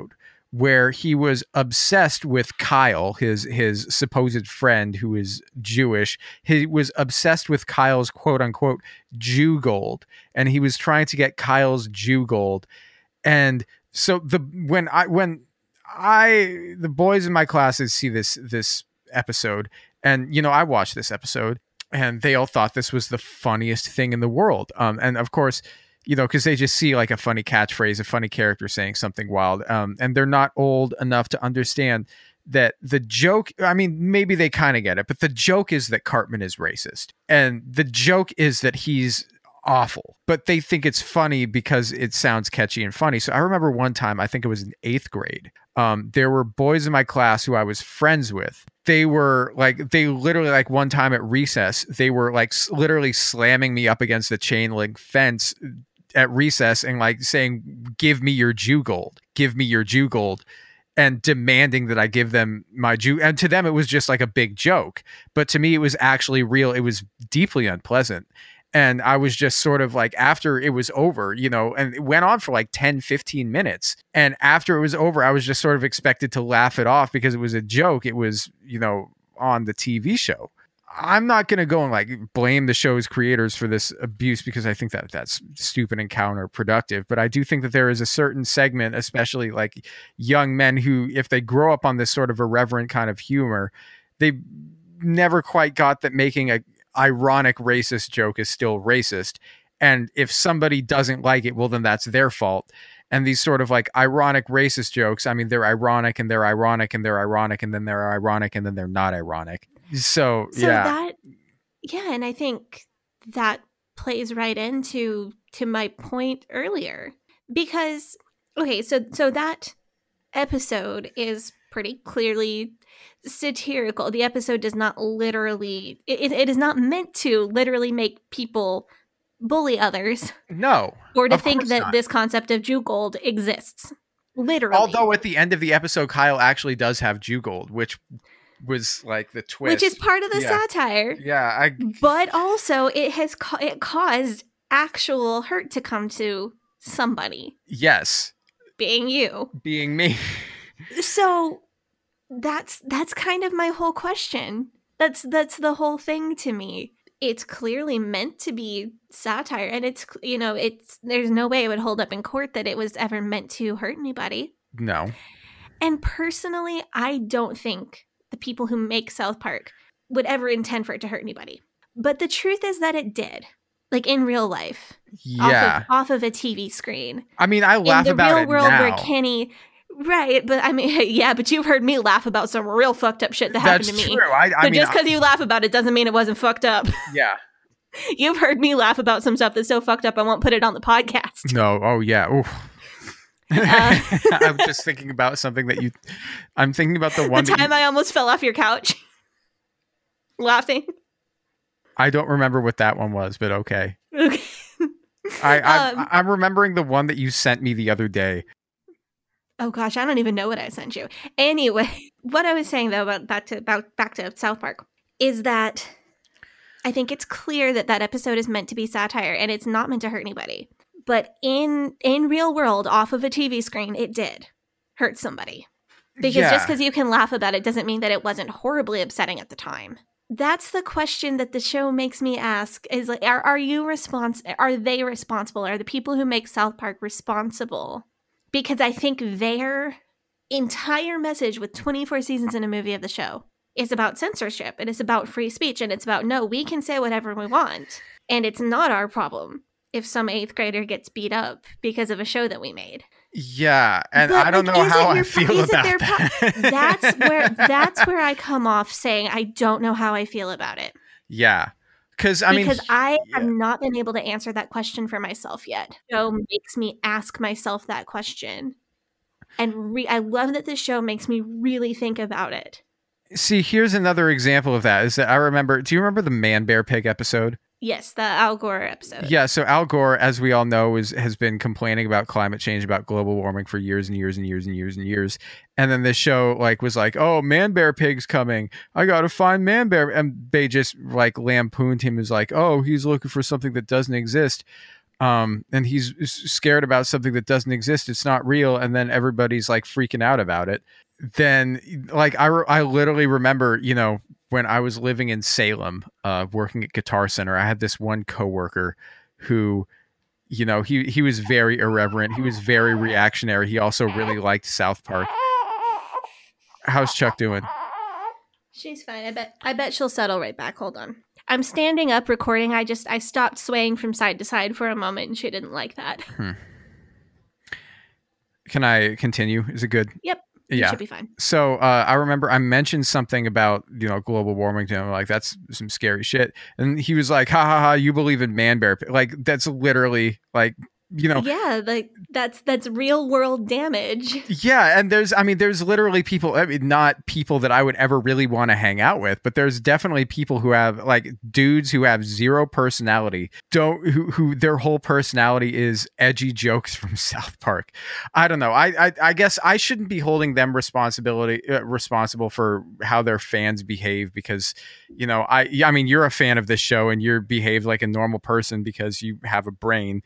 where he was obsessed with Kyle, his his supposed friend who is Jewish. He was obsessed with Kyle's quote unquote Jew gold, and he was trying to get Kyle's Jew gold. And so the when I when I the boys in my classes see this this episode, and you know I watched this episode, and they all thought this was the funniest thing in the world. Um, and of course, you know, because they just see like a funny catchphrase, a funny character saying something wild, um, and they're not old enough to understand that the joke, I mean, maybe they kind of get it, but the joke is that Cartman is racist. And the joke is that he's awful, but they think it's funny because it sounds catchy and funny. So I remember one time, I think it was in eighth grade, um, there were boys in my class who I was friends with. They were like, they literally like one time at recess, they were like s- literally slamming me up against the chain link fence at recess and like saying, give me your Jew gold, give me your Jew gold, and demanding that I give them my Jew. And to them, it was just like a big joke. But to me, it was actually real. It was deeply unpleasant. And I was just sort of like, after it was over, you know, and it went on for like ten, fifteen minutes. And after it was over, I was just sort of expected to laugh it off because it was a joke. It was, you know, on the T V show. I'm not going to go and like blame the show's creators for this abuse because I think that that's stupid and counterproductive. But I do think that there is a certain segment, especially like young men who, if they grow up on this sort of irreverent kind of humor, they never quite got that making a ironic racist joke is still racist. And if somebody doesn't like it, well, then that's their fault. And these sort of like ironic racist jokes, I mean, they're ironic and they're ironic and they're ironic and then they're ironic and then they're not ironic. So, So yeah. that, yeah, and I think that plays right into to my point earlier because okay, so so that episode is pretty clearly satirical. The episode does not literally, it, it is not meant to literally make people bully others. No. Or to of think course that not. this concept of Jew gold exists. Literally. Although at the end of the episode, Kyle actually does have Jew gold, which was like the twist. Which is part of the Yeah. satire. Yeah, I But also it has ca- it caused actual hurt to come to somebody, yes, being you. being me. So that's that's kind of my whole question. That's that's the whole thing to me. It's clearly meant to be satire, and it's, you know, it's there's no way it would hold up in court that it was ever meant to hurt anybody. No. And personally, I don't think the people who make South Park would ever intend for it to hurt anybody. But the truth is that it did. Like in real life. Yeah. Off of, off of a T V screen. I mean, I laugh in the about real it world now. where Kenny, right? But I mean, yeah, but you've heard me laugh about some real fucked up shit that happened That's to me. true. I, I So mean, just because you laugh about it doesn't mean it wasn't fucked up. I- yeah. You've heard me laugh about some stuff that's so fucked up I won't put it on the podcast. No. Oh, yeah. Oof. Uh, I'm just thinking about something that you. I'm thinking about the The one that time you, I almost fell off your couch, laughing. I don't remember what that one was, but okay. Okay. I, I Um, I'm remembering the one that you sent me the other day. Oh gosh, I don't even know what I sent you. Anyway, what I was saying though about back to about back to South Park is that I think it's clear that that episode is meant to be satire and it's not meant to hurt anybody. But in in real world, off of a T V screen, it did hurt somebody. Because Yeah. just because you can laugh about it doesn't mean that it wasn't horribly upsetting at the time. That's the question that the show makes me ask: is like, are are you respons- Are they responsible? Are the people who make South Park responsible? Because I think their entire message with twenty-four seasons in a movie of the show is about censorship. It is about free speech. And it's about, no, we can say whatever we want. And it's not our problem if some eighth grader gets beat up because of a show that we made. Yeah, and But, I don't like, know is how it I your feel pro- is it about their pro- that. That's where that's where I come off saying I don't know how I feel about it. Yeah, because I mean, because I have yeah. not been able to answer that question for myself yet. The show makes me ask myself that question. And re- I love that this show makes me really think about it. See, here's another example of that. Is that I remember? Do you remember the Man Bear Pig episode? Yes, the Al Gore episode. Yeah. So Al Gore, as we all know, is has been complaining about climate change, about global warming for years and years and years and years and years. And then this show like was like, "Oh, Man Bear Pig's coming. I gotta find Man Bear," and they just like lampooned him as like, "Oh, he's looking for something that doesn't exist." um, and he's scared about something that doesn't exist, it's not real, and then everybody's like freaking out about it, then like I, re- I literally remember, you know, when I was living in Salem, uh, working at Guitar Center, I had this one coworker who, you know, he, he was very irreverent. He was very reactionary. He also really liked South Park. How's Chuck doing? She's fine. I bet I bet she'll settle right back. Hold on. I'm standing up recording. I just I stopped swaying from side to side for a moment and she didn't like that. Hmm. Can I continue? Is it good? Yep. You Yeah. should be fine. So uh, I remember I mentioned something about, you know, global warming to him. Like, that's some scary shit. And he was like, ha ha ha, you believe in man bear. Like, that's literally like, you know, Yeah, like that's that's real world damage. yeah. And there's, I mean, there's literally people, I mean, not people that I would ever really want to hang out with, but there's definitely people who have like dudes who have zero personality, don't, who, who their whole personality is edgy jokes from South Park. I don't know. I, I, I guess I shouldn't be holding them responsibility, uh, responsible for how their fans behave because, you know, I, I mean, you're a fan of this show and you're behaved like a normal person because you have a brain.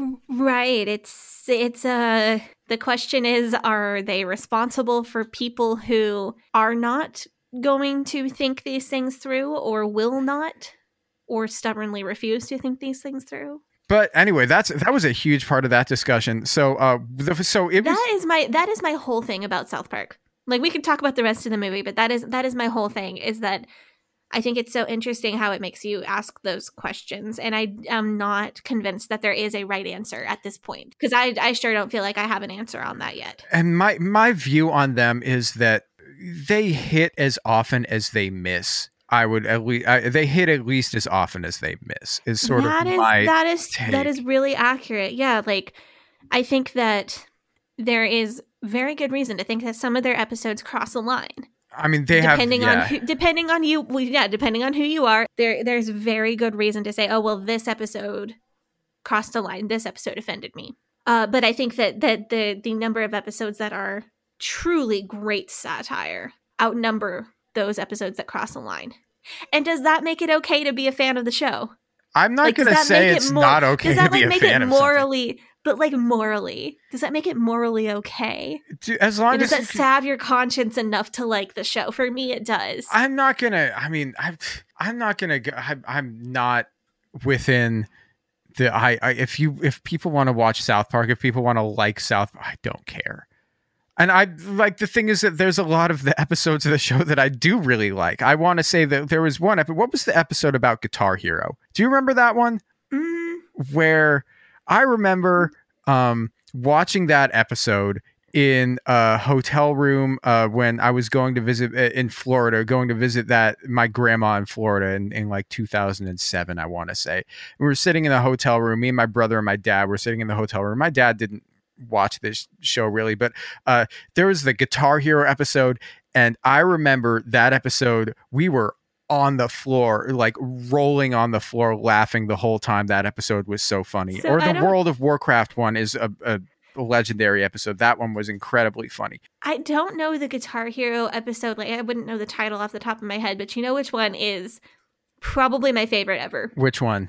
Right. It's it's uh the question is, are they responsible for people who are not going to think these things through or will not or stubbornly refuse to think these things through? But anyway, that's that was a huge part of that discussion. So uh the, so it was That is my that is my whole thing about South Park. Like we could talk about the rest of the movie, but that is that is my whole thing is that I think it's so interesting how it makes you ask those questions. And I am not convinced that there is a right answer at this point because I, I sure don't feel like I have an answer on that yet. And my my view on them is that they hit as often as they miss. I would at least I, they hit at least as often as they miss. Is sort that of is, my that is take. that is really accurate. Yeah, like I think that there is very good reason to think that some of their episodes cross a line. I mean, they depending have, yeah. on who, depending on you, well, yeah, depending on who you are, there there's very good reason to say, oh well, this episode crossed a line. This episode offended me. Uh, but I think that that the the number of episodes that are truly great satire outnumber those episodes that cross a line. And does that make it okay to be a fan of the show? I'm not Like, going does to that say make it it's more- not okay Does that to be like a make fan it of something. morally? But like morally, does that make it morally okay? Do- As long Does as that salve your conscience enough to like the show? For me, it does. I'm not gonna. I mean, I'm. I'm not gonna. Go, I, I'm not within the. I, I. If you. If people want to watch South Park, if people want to like South, I don't care. And I like the thing is that there's a lot of the episodes of the show that I do really like. I want to say that there was one episode. What was the episode about Guitar Hero? Do you remember that one? Mm, Where I remember um, watching that episode in a hotel room uh, when I was going to visit uh, in Florida, going to visit that my grandma in Florida in, in like two thousand seven, I want to say. We were sitting in the hotel room. Me and my brother and my dad were sitting in the hotel room. My dad didn't watch this show really, but uh, there was the Guitar Hero episode. And I remember that episode, we were on the floor, like rolling on the floor, laughing the whole time. That episode was so funny. So or I the don't- World of Warcraft one is a, a legendary episode. That one was incredibly funny. I don't know the Guitar Hero episode. Like I wouldn't know the title off the top of my head, but you know which one is probably my favorite ever. Which one?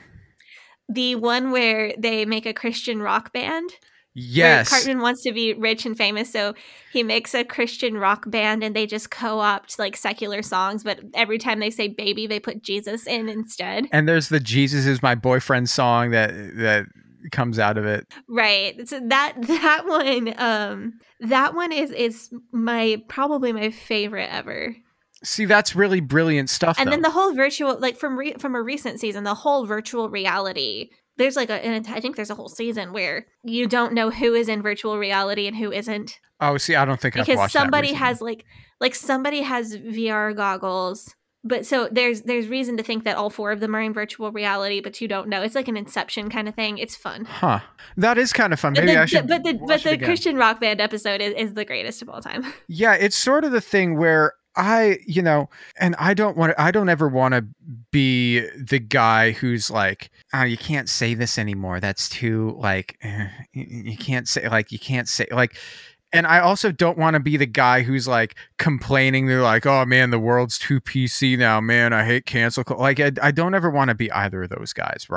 The one where they make a Christian rock band. Yes. Where Cartman wants to be rich and famous, so he makes a Christian rock band and they just co-opt like secular songs, but every time they say baby, they put Jesus in instead. And there's the Jesus is my boyfriend song that that comes out of it. Right. So that that one um that one is is my probably my favorite ever. See, that's really brilliant stuff. And though. then the whole virtual, like from re- from a recent season, the whole virtual reality. There's like a, and I think there's a whole season where you don't know who is in virtual reality and who isn't, Oh, see, I don't think I've because watched that somebody recently. has like like somebody has V R goggles. But so there's there's reason to think that all four of them are in virtual reality, but you don't know. It's like an Inception kind of thing. It's fun. Huh. That is kind of fun. But Maybe the, I should but the watch but it the again. Christian rock band episode is, is the greatest of all time. Yeah, it's sort of the thing where I, you know, and I don't want to, I don't ever want to be the guy who's like, oh, you can't say this anymore. That's too like, eh, you you can't say like, you can't say like, and I also don't want to be the guy who's like complaining. They're like, oh man, the world's too P C now, man. I hate cancel. cul-" Like, I, I don't ever want to be either of those guys, right?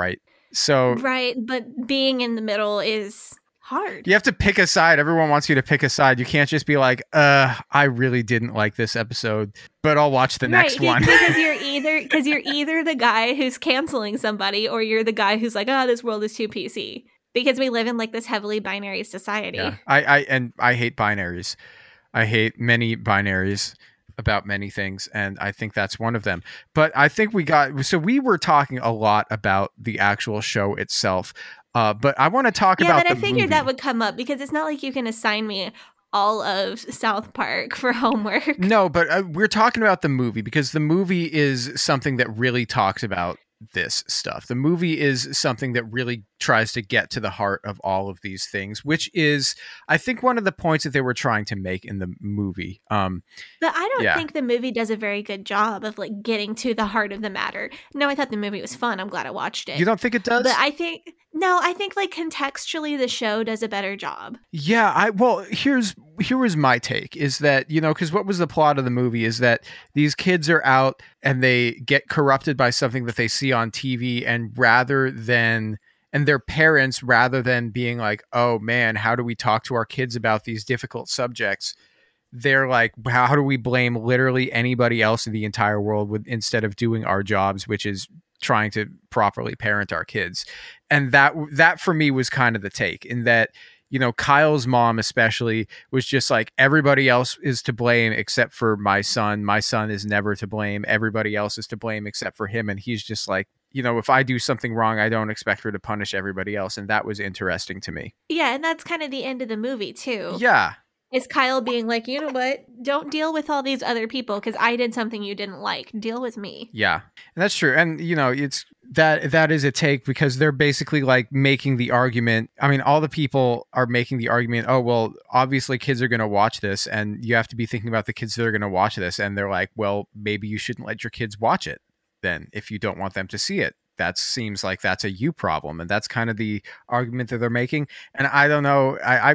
So Right, but being in the middle is hard. you have to pick a side. Everyone wants you to pick a side. You can't just be like, uh, I really didn't like this episode, but I'll watch the Right, next one. because you're either because you're either the guy who's canceling somebody, or you're the guy who's like, oh, this world is too P C. Because we live in like this heavily binary society. Yeah. I, I and I hate binaries. I hate many binaries about many things, and I think that's one of them. But I think we got so we were talking a lot about the actual show itself. Uh, but I want to talk Yeah, about but I the figured movie. that would come up because it's not like you can assign me all of South Park for homework. No, but uh, we're talking about the movie because the movie is something that really talks about this stuff. The movie is something that really tries to get to the heart of all of these things, which is, I think, one of the points that they were trying to make in the movie. Um, But I don't Yeah. think the movie does a very good job of like getting to the heart of the matter. No, I thought the movie was fun. I'm glad I watched it. you don't think it does? But I think no, I think like contextually the show does a better job. Yeah, I well, here's here was my take is that, you know, because what was the plot of the movie is that these kids are out and they get corrupted by something that they see on T V, and rather than and their parents, rather than being like, oh man, how do we talk to our kids about these difficult subjects? They're like, how do we blame literally anybody else in the entire world with instead of doing our jobs, which is trying to properly parent our kids. And that that for me was kind of the take, in that, you know, Kyle's mom especially was just like, everybody else is to blame except for my son. My son is never to blame. Everybody else is to blame except for him. And he's just like, you know, if I do something wrong, I don't expect her to punish everybody else. And that was interesting to me. Yeah, and that's kind of the end of the movie too. Yeah. Is Kyle being like, you know what? Don't deal with all these other people because I did something you didn't like. Deal with me. Yeah, and that's true. And, you know, it's that that is a take because they're basically like making the argument. I mean, all the people are making the argument, oh, well, obviously kids are going to watch this and you have to be thinking about the kids that are going to watch this. And they're like, well, maybe you shouldn't let your kids watch it then if you don't want them to see it. That seems like that's a you problem. And that's kind of the argument that they're making. And I don't know. I I,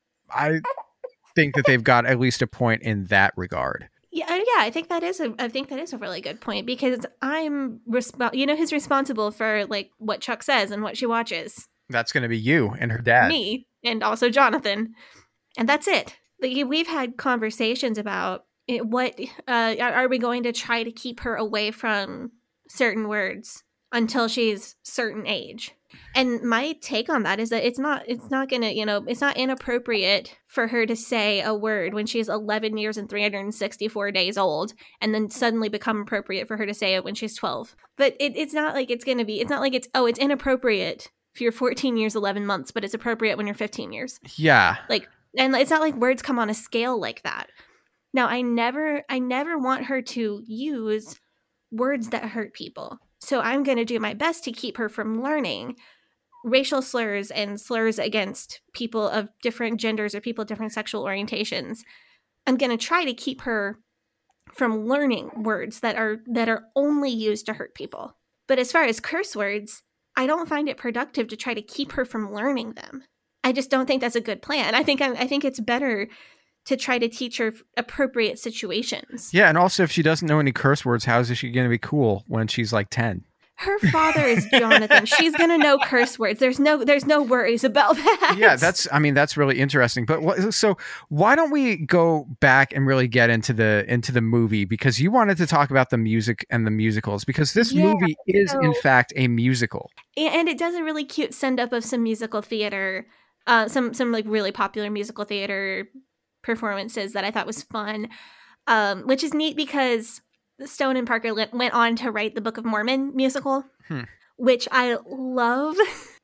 I think that they've got at least a point in that regard. Yeah, uh, yeah, I think that is a I think that is a really good point because I'm resp- you know who's responsible for like what Chuck says and what she watches? That's going to be you and her dad. Me and also Jonathan. And that's it. Like, we've had conversations about it, what uh, are are we going to try to keep her away from certain words until she's certain age? And my take on that is that it's not it's not gonna, you know, it's not inappropriate for her to say a word when she's eleven years and three hundred sixty-four days old, and then suddenly become appropriate for her to say it when she's twelve. But it, it's not like it's gonna be, it's not like it's, oh, it's inappropriate if you're fourteen years, eleven months, but it's appropriate when you're fifteen years. Yeah. Like, and it's not like words come on a scale like that. Now, I never, I never want her to use words that hurt people. So I'm going to do my best to keep her from learning racial slurs and slurs against people of different genders or people of different sexual orientations. I'm going to try to keep her from learning words that are that are only used to hurt people. But as far as curse words, I don't find it productive to try to keep her from learning them. I just don't think that's a good plan. I think I'm, I think it's better to try to teach her appropriate situations. Yeah, and also if she doesn't know any curse words, how is she going to be cool when she's like ten? Her father is Jonathan. She's going to know curse words. There's no there's no worries about that. Yeah, that's I mean that's really interesting. But what, so why don't we go back and really get into the into the movie, because you wanted to talk about the music and the musicals, because this Yeah, movie is so- in fact a musical. And it does a really cute send up of some musical theater, uh, some some like really popular musical theater performances that I thought was fun, um, which is neat because Stone and Parker le- went on to write the Book of Mormon musical, Hmm. which I love,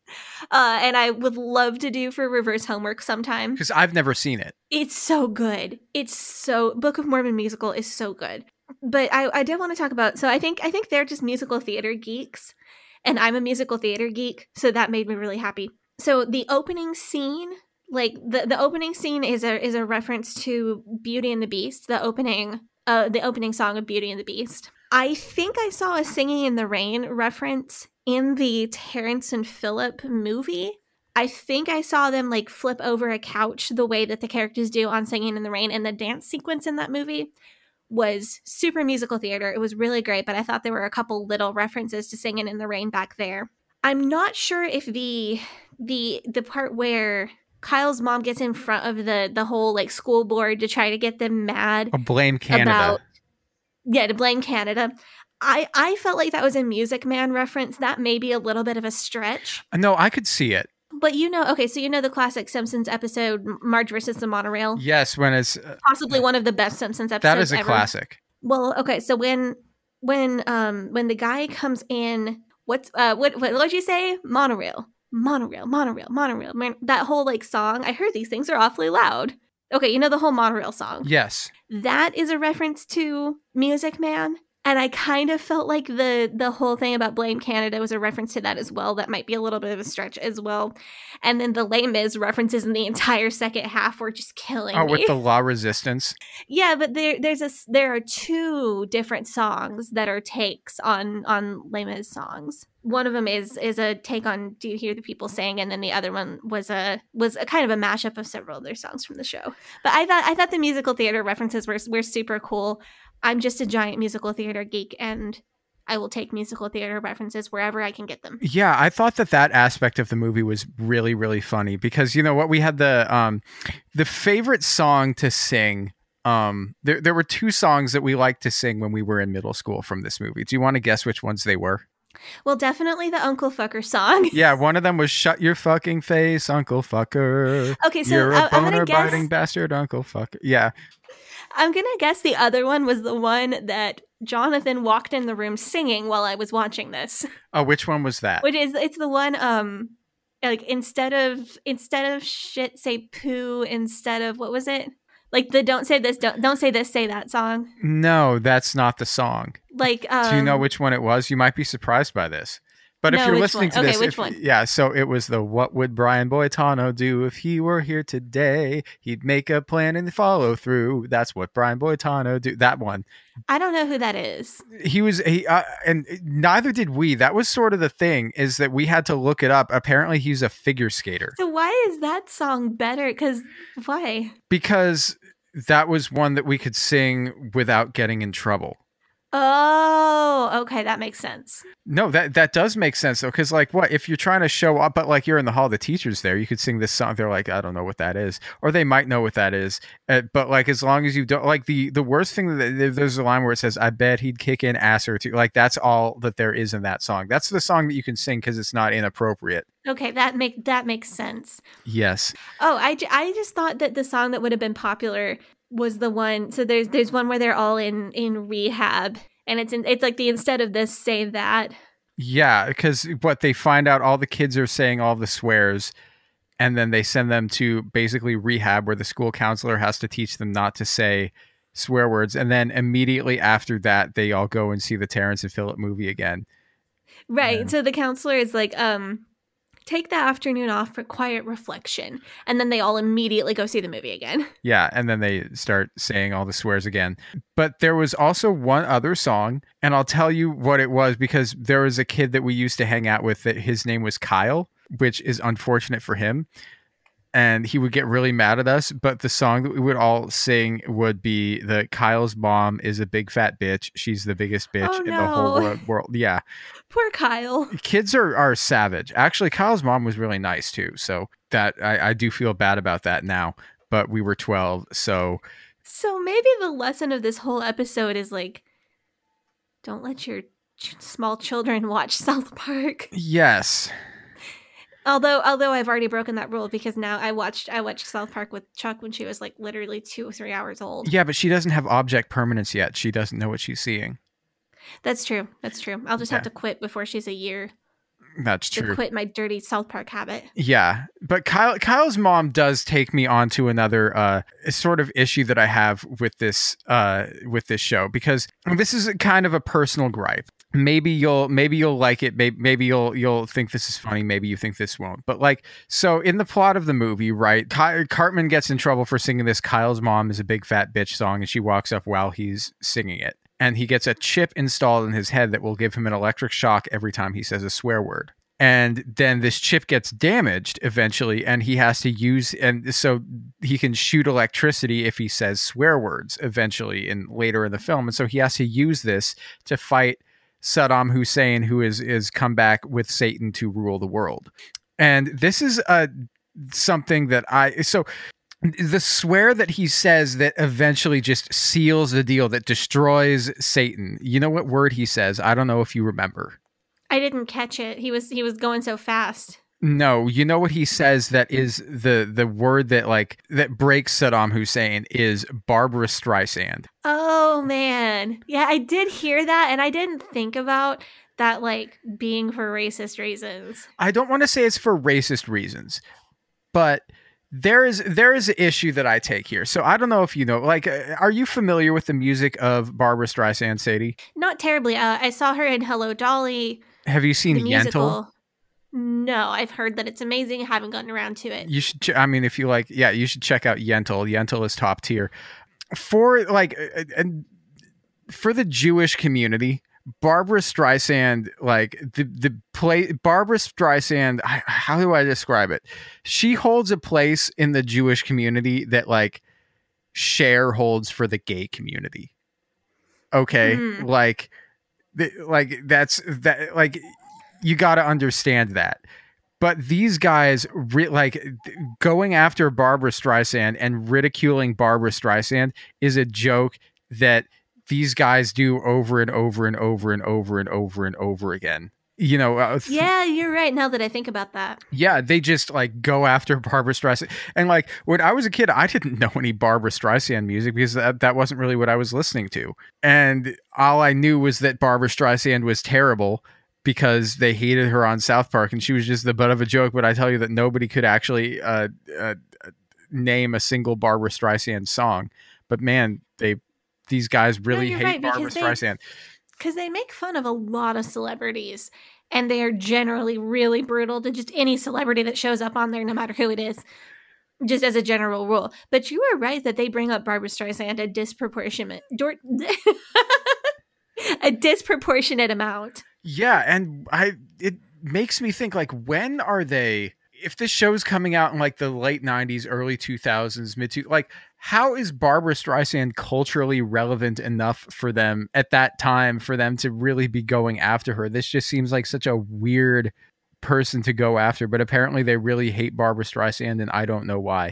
uh, and I would love to do for reverse homework sometime. Because I've never seen it. It's so good. It's so Book of Mormon musical is so good. But I, I did want to talk about, so I think I think they're just musical theater geeks, and I'm a musical theater geek, so that made me really happy. So the opening scene, like the, the opening scene is a is a reference to Beauty and the Beast, the opening uh the opening song of Beauty and the Beast. I think I saw a Singing in the Rain reference in the Terrence and Phillip movie. I think I saw them like flip over a couch the way that the characters do on Singing in the Rain, and the dance sequence in that movie was super musical theater. It was really great, but I thought there were a couple little references to Singing in the Rain back there. I'm not sure if the the the part where Kyle's mom gets in front of the the whole like school board to try to get them mad Oh, blame Canada. about yeah to blame Canada. I I felt like that was a Music Man reference. That may be a little bit of a stretch. No, I could see it. But you know, okay, so you know the classic Simpsons episode, Marge versus the Monorail? Yes, when it's uh, Possibly one of the best Simpsons episodes that is a ever. classic. Well, okay, so when when um when the guy comes in, what's uh what what did you say? Monorail, monorail, monorail, monorail. Man, that whole like song. I heard these things are awfully loud. Okay, you know the whole monorail song. Yes. That is a reference to Music Man. And I kind of felt like the the whole thing about Blame Canada was a reference to that as well. That might be a little bit of a stretch as well. And then the Les Mis references in the entire second half were just killing Oh, me. with the La Resistance. Yeah, but there there's a there are two different songs that are takes on on Les Mis songs. One of them is is a take on Do You Hear the People Sing, and then the other one was a was a kind of a mashup of several other songs from the show. But I thought I thought the musical theater references were were super cool. I'm just a giant musical theater geek, and I will take musical theater references wherever I can get them. Yeah, I thought that that aspect of the movie was really, really funny because you know what, we had the um, the favorite song to sing. Um, there there were two songs that we liked to sing when we were in middle school from this movie. Do you want to guess which ones they were? Well, definitely the Uncle Fucker song. Yeah, one of them was "Shut Your Fucking Face, Uncle Fucker." Okay, so You're a I- I'm gonna boner guess- biting bastard, Uncle Fucker. Yeah. I'm gonna guess the other one was the one that Jonathan walked in the room singing while I was watching this. Oh, which one was that? Which is it's the one um like instead of instead of shit say poo, instead of what was it? Like the don't say this, don't don't say this, say that song. No, that's not the song. Like um Do you know which one it was? You might be surprised by this. But if No, you're which listening one? to Okay, this, which if- one? yeah, so it was the "What Would Brian Boitano Do If He Were Here Today? He'd Make a Plan and Follow Through. That's what Brian Boitano do." That one. I don't know who that is. He was, he, uh, and neither did we. That was sort of the thing, is that we had to look it up. Apparently, he's a figure skater So why is that song better? Because why? because that was one that we could sing without getting in trouble. Oh, okay, that makes sense. No, that that does make sense though, because like, what if you're trying to show up, but like you're in the hall of the teachers there, you could sing this song. They're like, I don't know what that is, or they might know what that is, uh, but like as long as you don't, like the the worst thing that there's a line where it says, "I bet he'd kick in ass or two." Like that's all that there is in that song. That's the song that you can sing because it's not inappropriate. Okay, that make that makes sense. Yes. Oh, I, j- I just thought that the song that would have been popular was the one. So there's there's one where they're all in in rehab, and it's in, it's like the instead of this, say that. Yeah, because what they find out, all the kids are saying all the swears, and then they send them to basically rehab where the school counselor has to teach them not to say swear words. And then immediately after that, they all go and see the Terrence and Phillip movie again. Right. Yeah. So the counselor is like, um, take the afternoon off for quiet reflection, and then they all immediately go see the movie again. Yeah, and then they start saying all the swears again. But there was also one other song, and I'll tell you what it was because there was a kid that we used to hang out with that his name was Kyle, which is unfortunate for him. And he would get really mad at us, but the song that we would all sing would be the Kyle's mom is a big fat bitch. She's the biggest bitch Oh, in the whole no. world. world. Yeah. Poor Kyle. Kids are, are savage. Actually, Kyle's mom was really nice too. So that I, I do feel bad about that now, but we were twelve. So So maybe the lesson of this whole episode is like, don't let your ch- small children watch South Park. yes. Although, although I've already broken that rule because now I watched I watched South Park with Chuck when she was like literally two or three hours old. Yeah, but she doesn't have object permanence yet. She doesn't know what she's seeing. That's true. That's true. I'll just have Yeah. to quit before she's a year That's to true. quit my dirty South Park habit. Yeah, but Kyle, Kyle's mom does take me on to another uh, sort of issue that I have with this uh, with this show because this is a kind of a personal gripe. Maybe you'll maybe you'll like it. Maybe, maybe you'll you'll think this is funny. Maybe you think this won't. But like, so in the plot of the movie, right? Ky- Cartman gets in trouble for singing this "Kyle's mom is a big fat bitch" song, and she walks up while he's singing it. And he gets a chip installed in his head that will give him an electric shock every time he says a swear word. And then this chip gets damaged eventually, and he has to use, and so he can shoot electricity if he says swear words eventually in later in the film. And so he has to use this to fight Saddam Hussein, who is is come back with Satan to rule the world. And this is uh, something that I so the swear that he says that eventually just seals the deal, that destroys Satan. You know what word he says? I don't know if you remember. I didn't catch it. He was he was going so fast. No, you know what he says that is the the word that like that breaks Saddam Hussein is Barbra Streisand. Oh man. Yeah, I did hear that, and I didn't think about that like being for racist reasons. I don't want to say it's for racist reasons, but there is there is an issue that I take here. So I don't know if you know, like, uh, are you familiar with the music of Barbra Streisand, Sadie? Not terribly. Uh, I saw her in Hello Dolly. Have you seen The Yentl? musical. No, I've heard that it's amazing. I haven't gotten around to it. You should. Ch- I mean, if you like, yeah, you should check out Yentl. Yentl is top tier for like, uh, and for the Jewish community. Barbra Streisand, like the the play. Barbra Streisand. I, how do I describe it? She holds a place in the Jewish community that like Cher holds for the gay community. Okay, Mm. like, the, like that's that. Like, you got to understand that. But these guys, re- like, going after Barbra Streisand and ridiculing Barbra Streisand is a joke that these guys do over and over and over and over and over and over again. You know, uh, th- Yeah, you're right. Now that I think about that. yeah, they just like go after Barbra Streisand. And like when I was a kid, I didn't know any Barbra Streisand music because that, that wasn't really what I was listening to. And all I knew was that Barbra Streisand was terrible because they hated her on South Park and she was just the butt of a joke. But I tell you that nobody could actually uh, uh, name a single Barbra Streisand song. But man, they these guys really you're hate right, Barbra because they- Streisand. Because they make fun of a lot of celebrities, and they are generally really brutal to just any celebrity that shows up on there, no matter who it is, just as a general rule. But you are right that they bring up Barbra Streisand a disproportionate, dor- a disproportionate amount. Yeah, and I it makes me think like when are they if this show's coming out in like the late nineties, early two thousands, mid two like how is Barbra Streisand culturally relevant enough for them at that time for them to really be going after her? This just seems like such a weird person to go after, but apparently they really hate Barbra Streisand and I don't know why.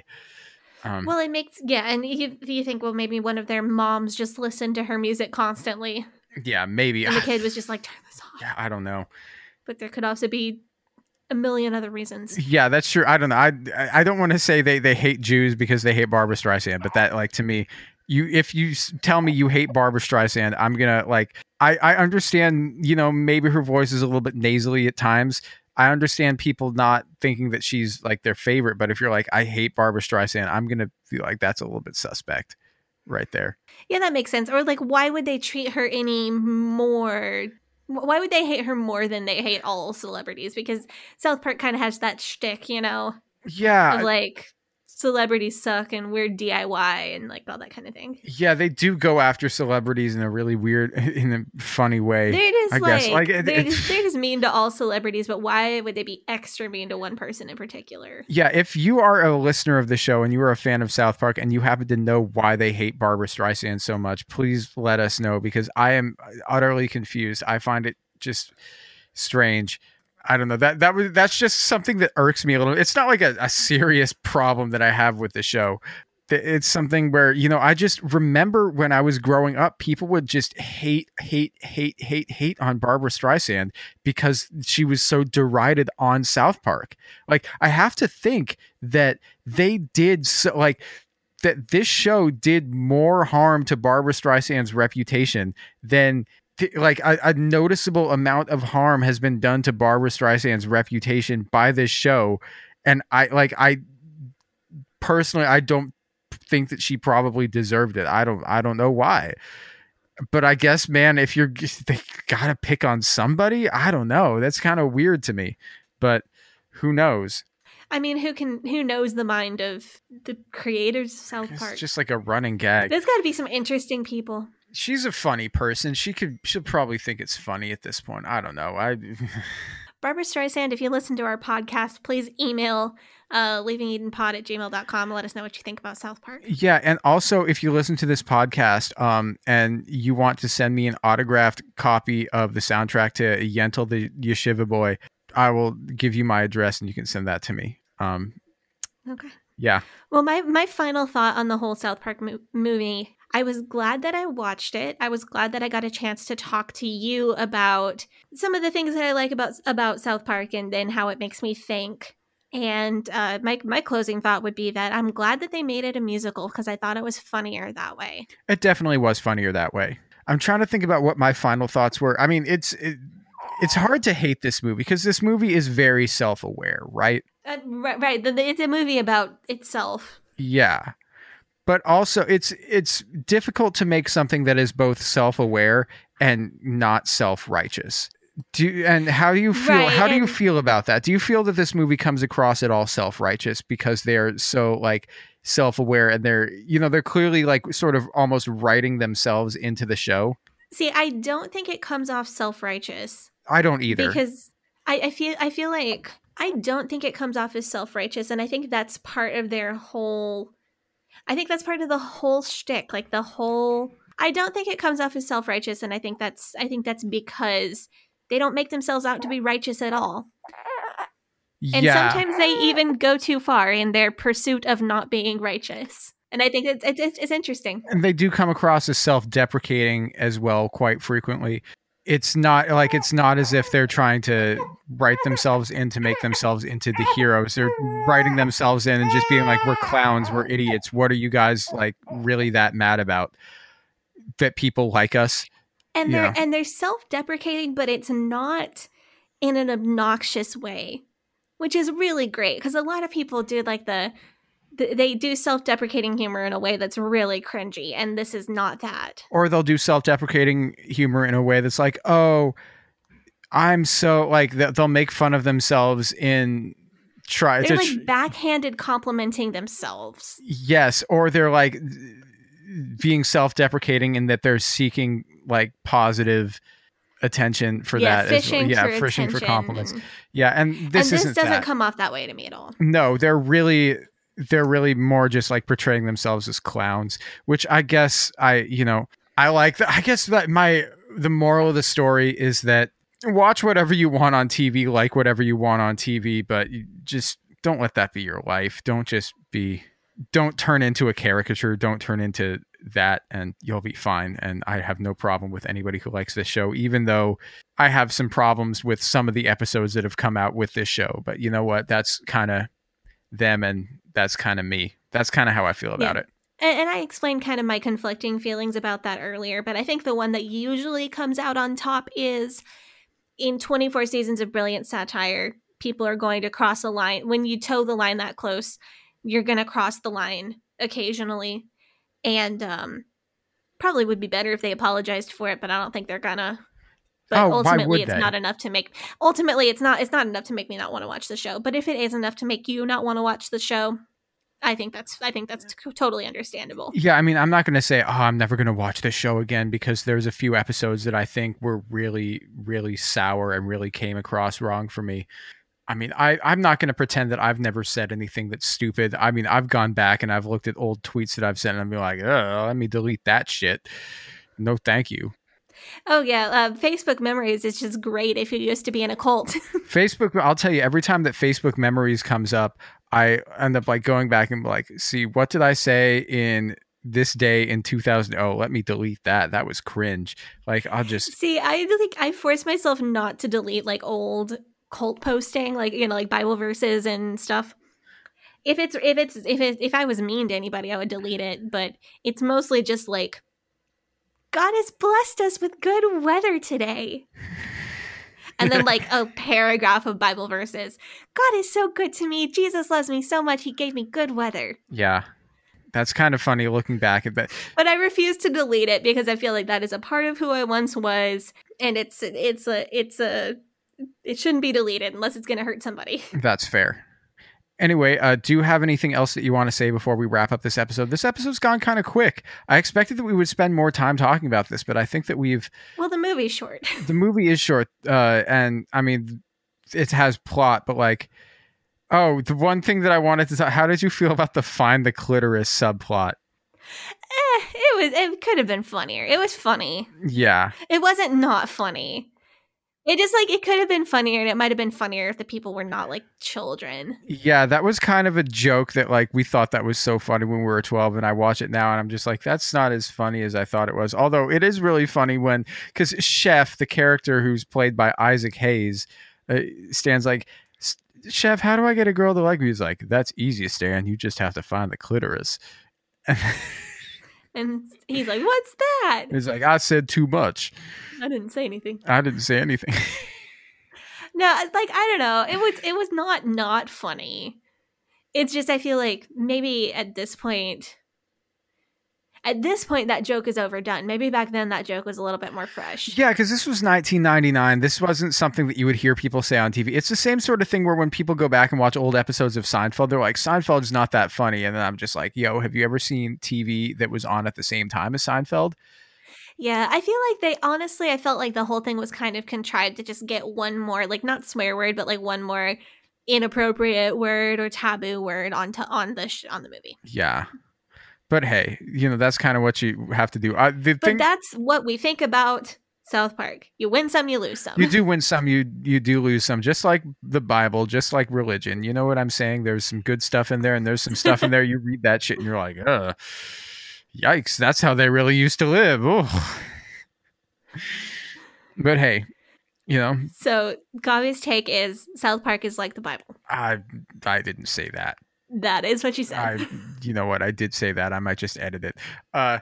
Um, Well, it makes, yeah, and you, you think, well, maybe one of their moms just listened to her music constantly, yeah, maybe. and the kid was just like, turn this off. Yeah, I don't know. But there could also be a million other reasons. Yeah, that's true. I don't know. I I don't want to say they, they hate Jews because they hate Barbra Streisand, but that like to me, you if you s- tell me you hate Barbra Streisand, I'm gonna like I I understand. You know, maybe her voice is a little bit nasally at times. I understand people not thinking that she's like their favorite, but if you're like I hate Barbra Streisand, I'm gonna feel like that's a little bit suspect, right there. Yeah, that makes sense. Or like, why would they treat her any more? Why would they hate her more than they hate all celebrities? Because South Park kind of has that shtick, you know, Yeah, of like celebrities suck and we're D I Y and like all that kind of thing. yeah, they do go after celebrities in a really weird, in a funny way. They're just I like, guess. Like, it- they're, it- just, they're just mean to all celebrities, but why would they be extra mean to one person in particular? Yeah, if you are a listener of the show and you are a fan of South Park and you happen to know why they hate Barbra Streisand so much, please let us know because I am utterly confused. I find it just strange. I don't know. That that was that's just something that irks me a little. It's not like a, a serious problem that I have with the show. It's something where, you know, I just remember when I was growing up, people would just hate, hate, hate, hate, hate on Barbra Streisand because she was so derided on South Park. Like, I have to think that they did so, like, that this show did more harm to Barbra Streisand's reputation than, like, a, a noticeable amount of harm has been done to Barbra Streisand's reputation by this show. And I, like, I personally, I don't think that she probably deserved it. I don't I don't know why. But I guess, man, if you're they gotta pick on somebody, I don't know. That's kind of weird to me. But who knows? I mean, who can who knows the mind of the creators of South It's Park? just like a running gag. There's got to be some interesting people. She's a funny person. She could she'll probably think it's funny at this point. I don't know. I Barbara Streisand, if you listen to our podcast, please email uh, leavingedenpod at gmail dot com and let us know what you think about South Park. Yeah, and also if you listen to this podcast um, and you want to send me an autographed copy of the soundtrack to Yentl the Yeshiva Boy, I will give you my address and you can send that to me. Um, okay. Yeah. Well, my, my final thought on the whole South Park mo- movie, I was glad that I watched it. I was glad that I got a chance to talk to you about some of the things that I like about about South Park and, and how it makes me think. And uh, my my closing thought would be that I'm glad that they made it a musical because I thought it was funnier that way. It definitely was funnier that way. I'm trying to think about what my final thoughts were. I mean, it's it, it's hard to hate this movie because this movie is very self-aware, right? Uh, right, right. The, the, it's a movie about itself. Yeah. But also it's it's difficult to make something that is both self-aware and not self-righteous. Do and how do you feel Right, how do you and- feel about that? Do you feel that this movie comes across at all self-righteous because they're so like self-aware and they're you know they're clearly like sort of almost writing themselves into the show? See, I don't think it comes off self-righteous. I don't either. Because I, I feel I feel like I don't think it comes off as self-righteous, and I think that's part of their whole I think that's part of the whole shtick, like the whole I don't think it comes off as self-righteous, and I think that's I think that's because they don't make themselves out to be righteous at all. And yeah. sometimes they even go too far in their pursuit of not being righteous. And I think it's, it's, it's interesting. And they do come across as self-deprecating as well quite frequently. It's not like it's not as if they're trying to write themselves in to make themselves into the heroes. They're writing themselves in and just being like, we're clowns, we're idiots. What are you guys like really that mad about? That people like us? And they're Yeah. and they're self-deprecating, but it's not in an obnoxious way, which is really great because a lot of people do like the, the they do self-deprecating humor in a way that's really cringy, and this is not that. Or they'll do self-deprecating humor in a way that's like, oh, I'm so like th- they'll make fun of themselves in try They're to like tr- backhanded complimenting themselves. yes, or they're like being self-deprecating in that they're seeking like positive attention for yeah, that as well. fishing Yeah, for fishing for attention compliments. and- Yeah, and this and this isn't doesn't that. come off that way to me at all. No, they're really they're really more just like portraying themselves as clowns, which I guess I, you know, I like that. I guess that my the moral of the story is that watch whatever you want on T V, like whatever you want on T V, but you just don't let that be your life. Don't just be don't turn into a caricature, don't turn into that, and you'll be fine. And I have no problem with anybody who likes this show, even though I have some problems with some of the episodes that have come out with this show. But you know what? That's kind of them and that's kind of me. That's kind of how I feel about Yeah. it. And, and I explained kind of my conflicting feelings about that earlier, but I think the one that usually comes out on top is in twenty-four seasons of brilliant satire, people are going to cross a line. When you toe the line that close, you're going to cross the line occasionally. And um, probably would be better if they apologized for it, but I don't think they're gonna. But Oh, why ultimately, would it's they? not enough to make. Ultimately, it's not. It's not enough to make me not want to watch the show. But if it is enough to make you not want to watch the show, I think that's. I think that's t- totally understandable. Yeah, I mean, I'm not going to say, oh, I'm never going to watch this show again because there's a few episodes that I think were really, really sour and really came across wrong for me. I mean, I, I'm not going to pretend that I've never said anything that's stupid. I mean, I've gone back and I've looked at old tweets that I've sent and I'm like, oh, let me delete that shit. No, thank you. Oh yeah, uh, Facebook Memories is just great if you used to be in a cult. Facebook, I'll tell you, every time that Facebook Memories comes up, I end up like going back and like, see, what did I say in this day in two thousand? Oh, let me delete that. That was cringe. Like, I'll just, See, I think I force myself not to delete like old cult posting, like you know, like Bible verses and stuff. If it's if it's if it, if I was mean to anybody, I would delete it. But it's mostly just like, God has blessed us with good weather today. And then like a paragraph of Bible verses. God is so good to me. Jesus loves me so much. He gave me good weather. yeah. That's kind of funny looking back at that. But I refuse to delete it because I feel like that is a part of who I once was, and it's it's a it's a it shouldn't be deleted unless it's going to hurt somebody. That's fair. Anyway, uh, do you have anything else that you want to say before we wrap up this episode? This episode's gone kind of quick. I expected that we would spend more time talking about this, but I think that we've Well, the movie's short. the movie is short, uh, and I mean, it has plot, but like, oh, the one thing that I wanted to talk, how did you feel about the find the clitoris subplot? Eh, it was. It could have been funnier. It was funny. Yeah. It wasn't not funny. It just like it could have been funnier, and it might have been funnier if the people were not like children. Yeah, that was kind of a joke that like we thought that was so funny when we were twelve, and I watch it now and I'm just like, that's not as funny as I thought it was. Although it is really funny when, because Chef, the character who's played by Isaac Hayes, uh, Stan's like, Chef, how do I get a girl to like me? He's like, that's easy, Stan. You just have to find the clitoris. And he's like, what's that? He's like, I said too much. I didn't say anything. I didn't say anything. No, like, I don't know. It was, it was not not funny. It's just, I feel like maybe at this point, at this point, that joke is overdone. Maybe back then that joke was a little bit more fresh. Yeah, because this was nineteen ninety-nine. This wasn't something that you would hear people say on T V. It's the same sort of thing where when people go back and watch old episodes of Seinfeld, they're like, Seinfeld's not that funny. And then I'm just like, yo, have you ever seen T V that was on at the same time as Seinfeld? Yeah, I feel like they, honestly, I felt like the whole thing was kind of contrived to just get one more, like, not swear word, but like one more inappropriate word or taboo word onto on the sh- on the movie. Yeah. But hey, you know, that's kind of what you have to do. Uh, the But thing, that's what we think about South Park. You win some, you lose some. you do win some, you you do lose some, just like the Bible, just like religion. You know what I'm saying? There's some good stuff in there, and there's some stuff in there. You read that shit, and you're like, uh, yikes, that's how they really used to live. Oh. But hey, you know. So Gavi's take is South Park is like the Bible. I I didn't say that. That is what you said. I, you know what? I did say that. I might just edit it. Uh,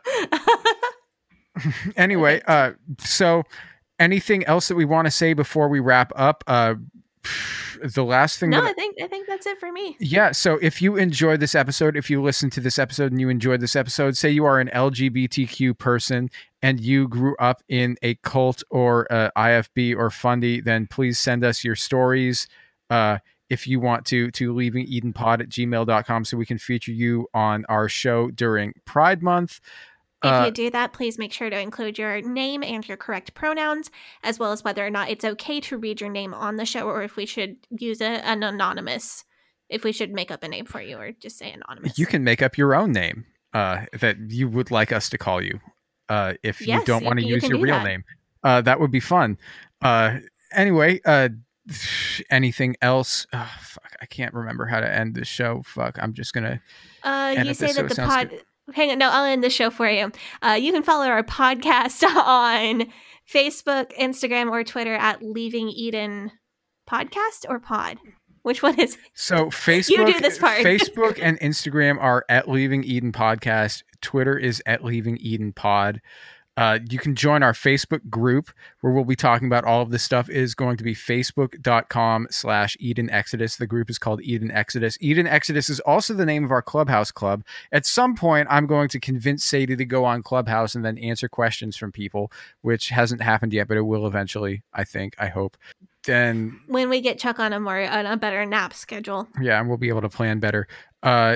anyway, uh, so anything else that we want to say before we wrap up? Uh, the last thing. No, that, I think I think that's it for me. Yeah. So if you enjoyed this episode, if you listened to this episode and you enjoyed this episode, say you are an L G B T Q person and you grew up in a cult or uh, I F B or Fundy, then please send us your stories. Uh, if you want to, to leaving eden pod at gmail dot com so we can feature you on our show during Pride Month. If Uh, you do that, please make sure to include your name and your correct pronouns, as well as whether or not it's okay to read your name on the show, or if we should use a, an anonymous, if we should make up a name for you, or just say anonymous. You can make up your own name uh, that you would like us to call you uh, if Yes, you don't you want to can- you use can your do real that. name. Uh, that would be fun. Uh, anyway, uh, anything else? Oh, fuck, I can't remember how to end this show. Fuck, I'm just going to... Uh, edit you say this so that it the sounds pod. good. Hang on, no, I'll end the show for you. Uh, you can follow our podcast on Facebook, Instagram, or Twitter at Leaving Eden Podcast or Pod. Which one is it? So Facebook, do this part. Facebook and Instagram are at Leaving Eden Podcast. Twitter is at Leaving Eden Pod. Uh, you can join our Facebook group where we'll be talking about all of this stuff. It is going to be facebook.com slash Eden Exodus. The group is called Eden Exodus. Eden Exodus is also the name of our Clubhouse club. At some point, I'm going to convince Sadie to go on Clubhouse and then answer questions from people, which hasn't happened yet, but it will eventually, I think, I hope. Then, When we get Chuck on a more on a better nap schedule. yeah, and we'll be able to plan better. Uh,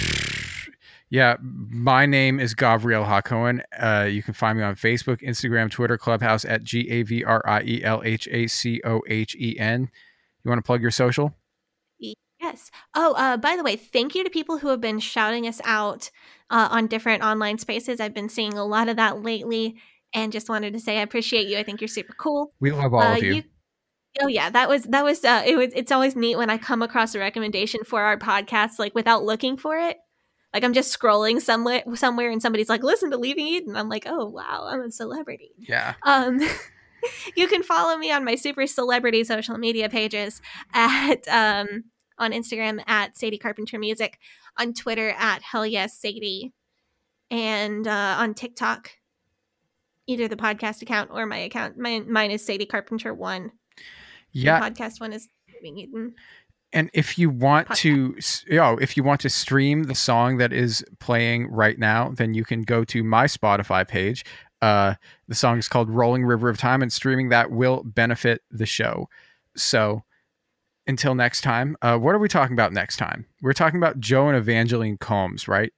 yeah, my name is Gavriel Hacohen. Uh, you can find me on Facebook, Instagram, Twitter, Clubhouse at G A V R I E L H A C O H E N. You want to plug your social? Yes. Oh, uh, by the way, thank you to people who have been shouting us out uh, on different online spaces. I've been seeing a lot of that lately, and just wanted to say I appreciate you. I think you're super cool. We love all Uh, of you. Oh yeah, that was that was uh, it was. It's always neat when I come across a recommendation for our podcast, like without looking for it. Like I'm just scrolling somewhere, somewhere, and somebody's like, "Listen to Leaving Eden." I'm like, "Oh wow, I'm a celebrity." Yeah. Um, you can follow me on my super celebrity social media pages at um on Instagram at Sadie Carpenter Music, on Twitter at Hell Yes Sadie, and uh, on TikTok, either the podcast account or my account. Mine, mine is Sadie Carpenter One. Yeah. The podcast one is Leaving Eden. And if you want Podcast. to, you know, if you want to stream the song that is playing right now, then you can go to my Spotify page. Uh, the song is called Rolling River of Time, and streaming that will benefit the show. So until next time, uh, what are we talking about next time? We're talking about Joe and Evangeline Combs, right?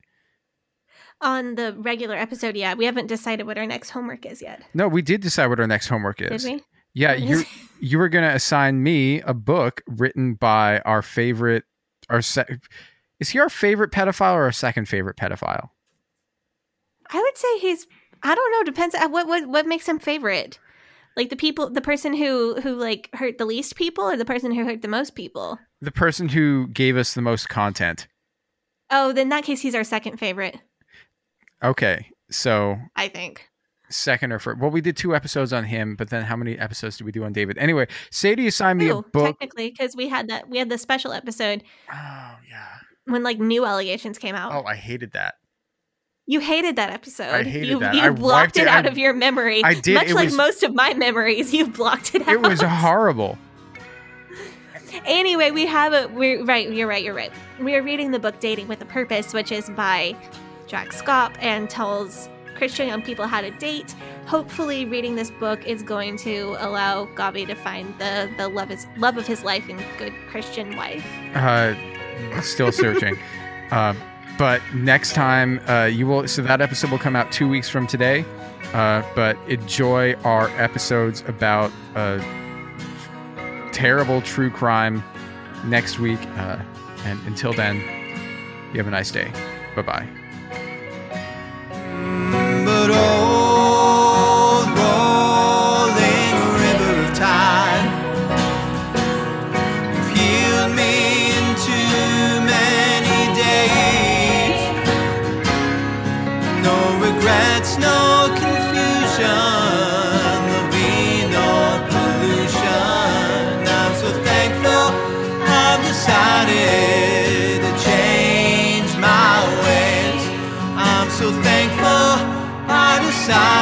On the regular episode, yeah, we haven't decided what our next homework is yet. No, we did decide what our next homework Did is. we? Yeah, you you were gonna assign me a book written by our favorite. Our se- is he our favorite pedophile or our second favorite pedophile? I would say he's. I don't know. Depends. uh, What what what makes him favorite? Like the people, the person who who like hurt the least people, or the person who hurt the most people? The person who gave us the most content. Oh, then in that case, he's our second favorite. Okay, so I think. Second or first. Well, we did two episodes on him, but then how many episodes did we do on David? Anyway, Sadie assigned me a Two, book. technically, because we had that we had the special episode Oh yeah. when like new allegations came out. Oh, I hated that. You hated that episode. I hated you, that. You I blocked wiped it it- out I- of your memory. I did. Much It like was- most of my memories, you've blocked it out. It was horrible. Anyway, we have a we're right, you're right, you're right. We are reading the book Dating with a Purpose, which is by Jack Scopp and tells Christian young people how to date. Hopefully reading this book is going to allow Gabi to find the, the love his love of his life and good Christian wife. Uh, still searching. uh, but next time uh, you will. So that episode will come out two weeks from today. Uh, but enjoy our episodes about uh, terrible true crime next week. Uh, and until then, you have a nice day. Bye bye. But old rolling river of time, you've healed me in too many days. No regrets, no confusion, there'll be no pollution. I'm so thankful I've decided to change my ways. I'm so thankful I decided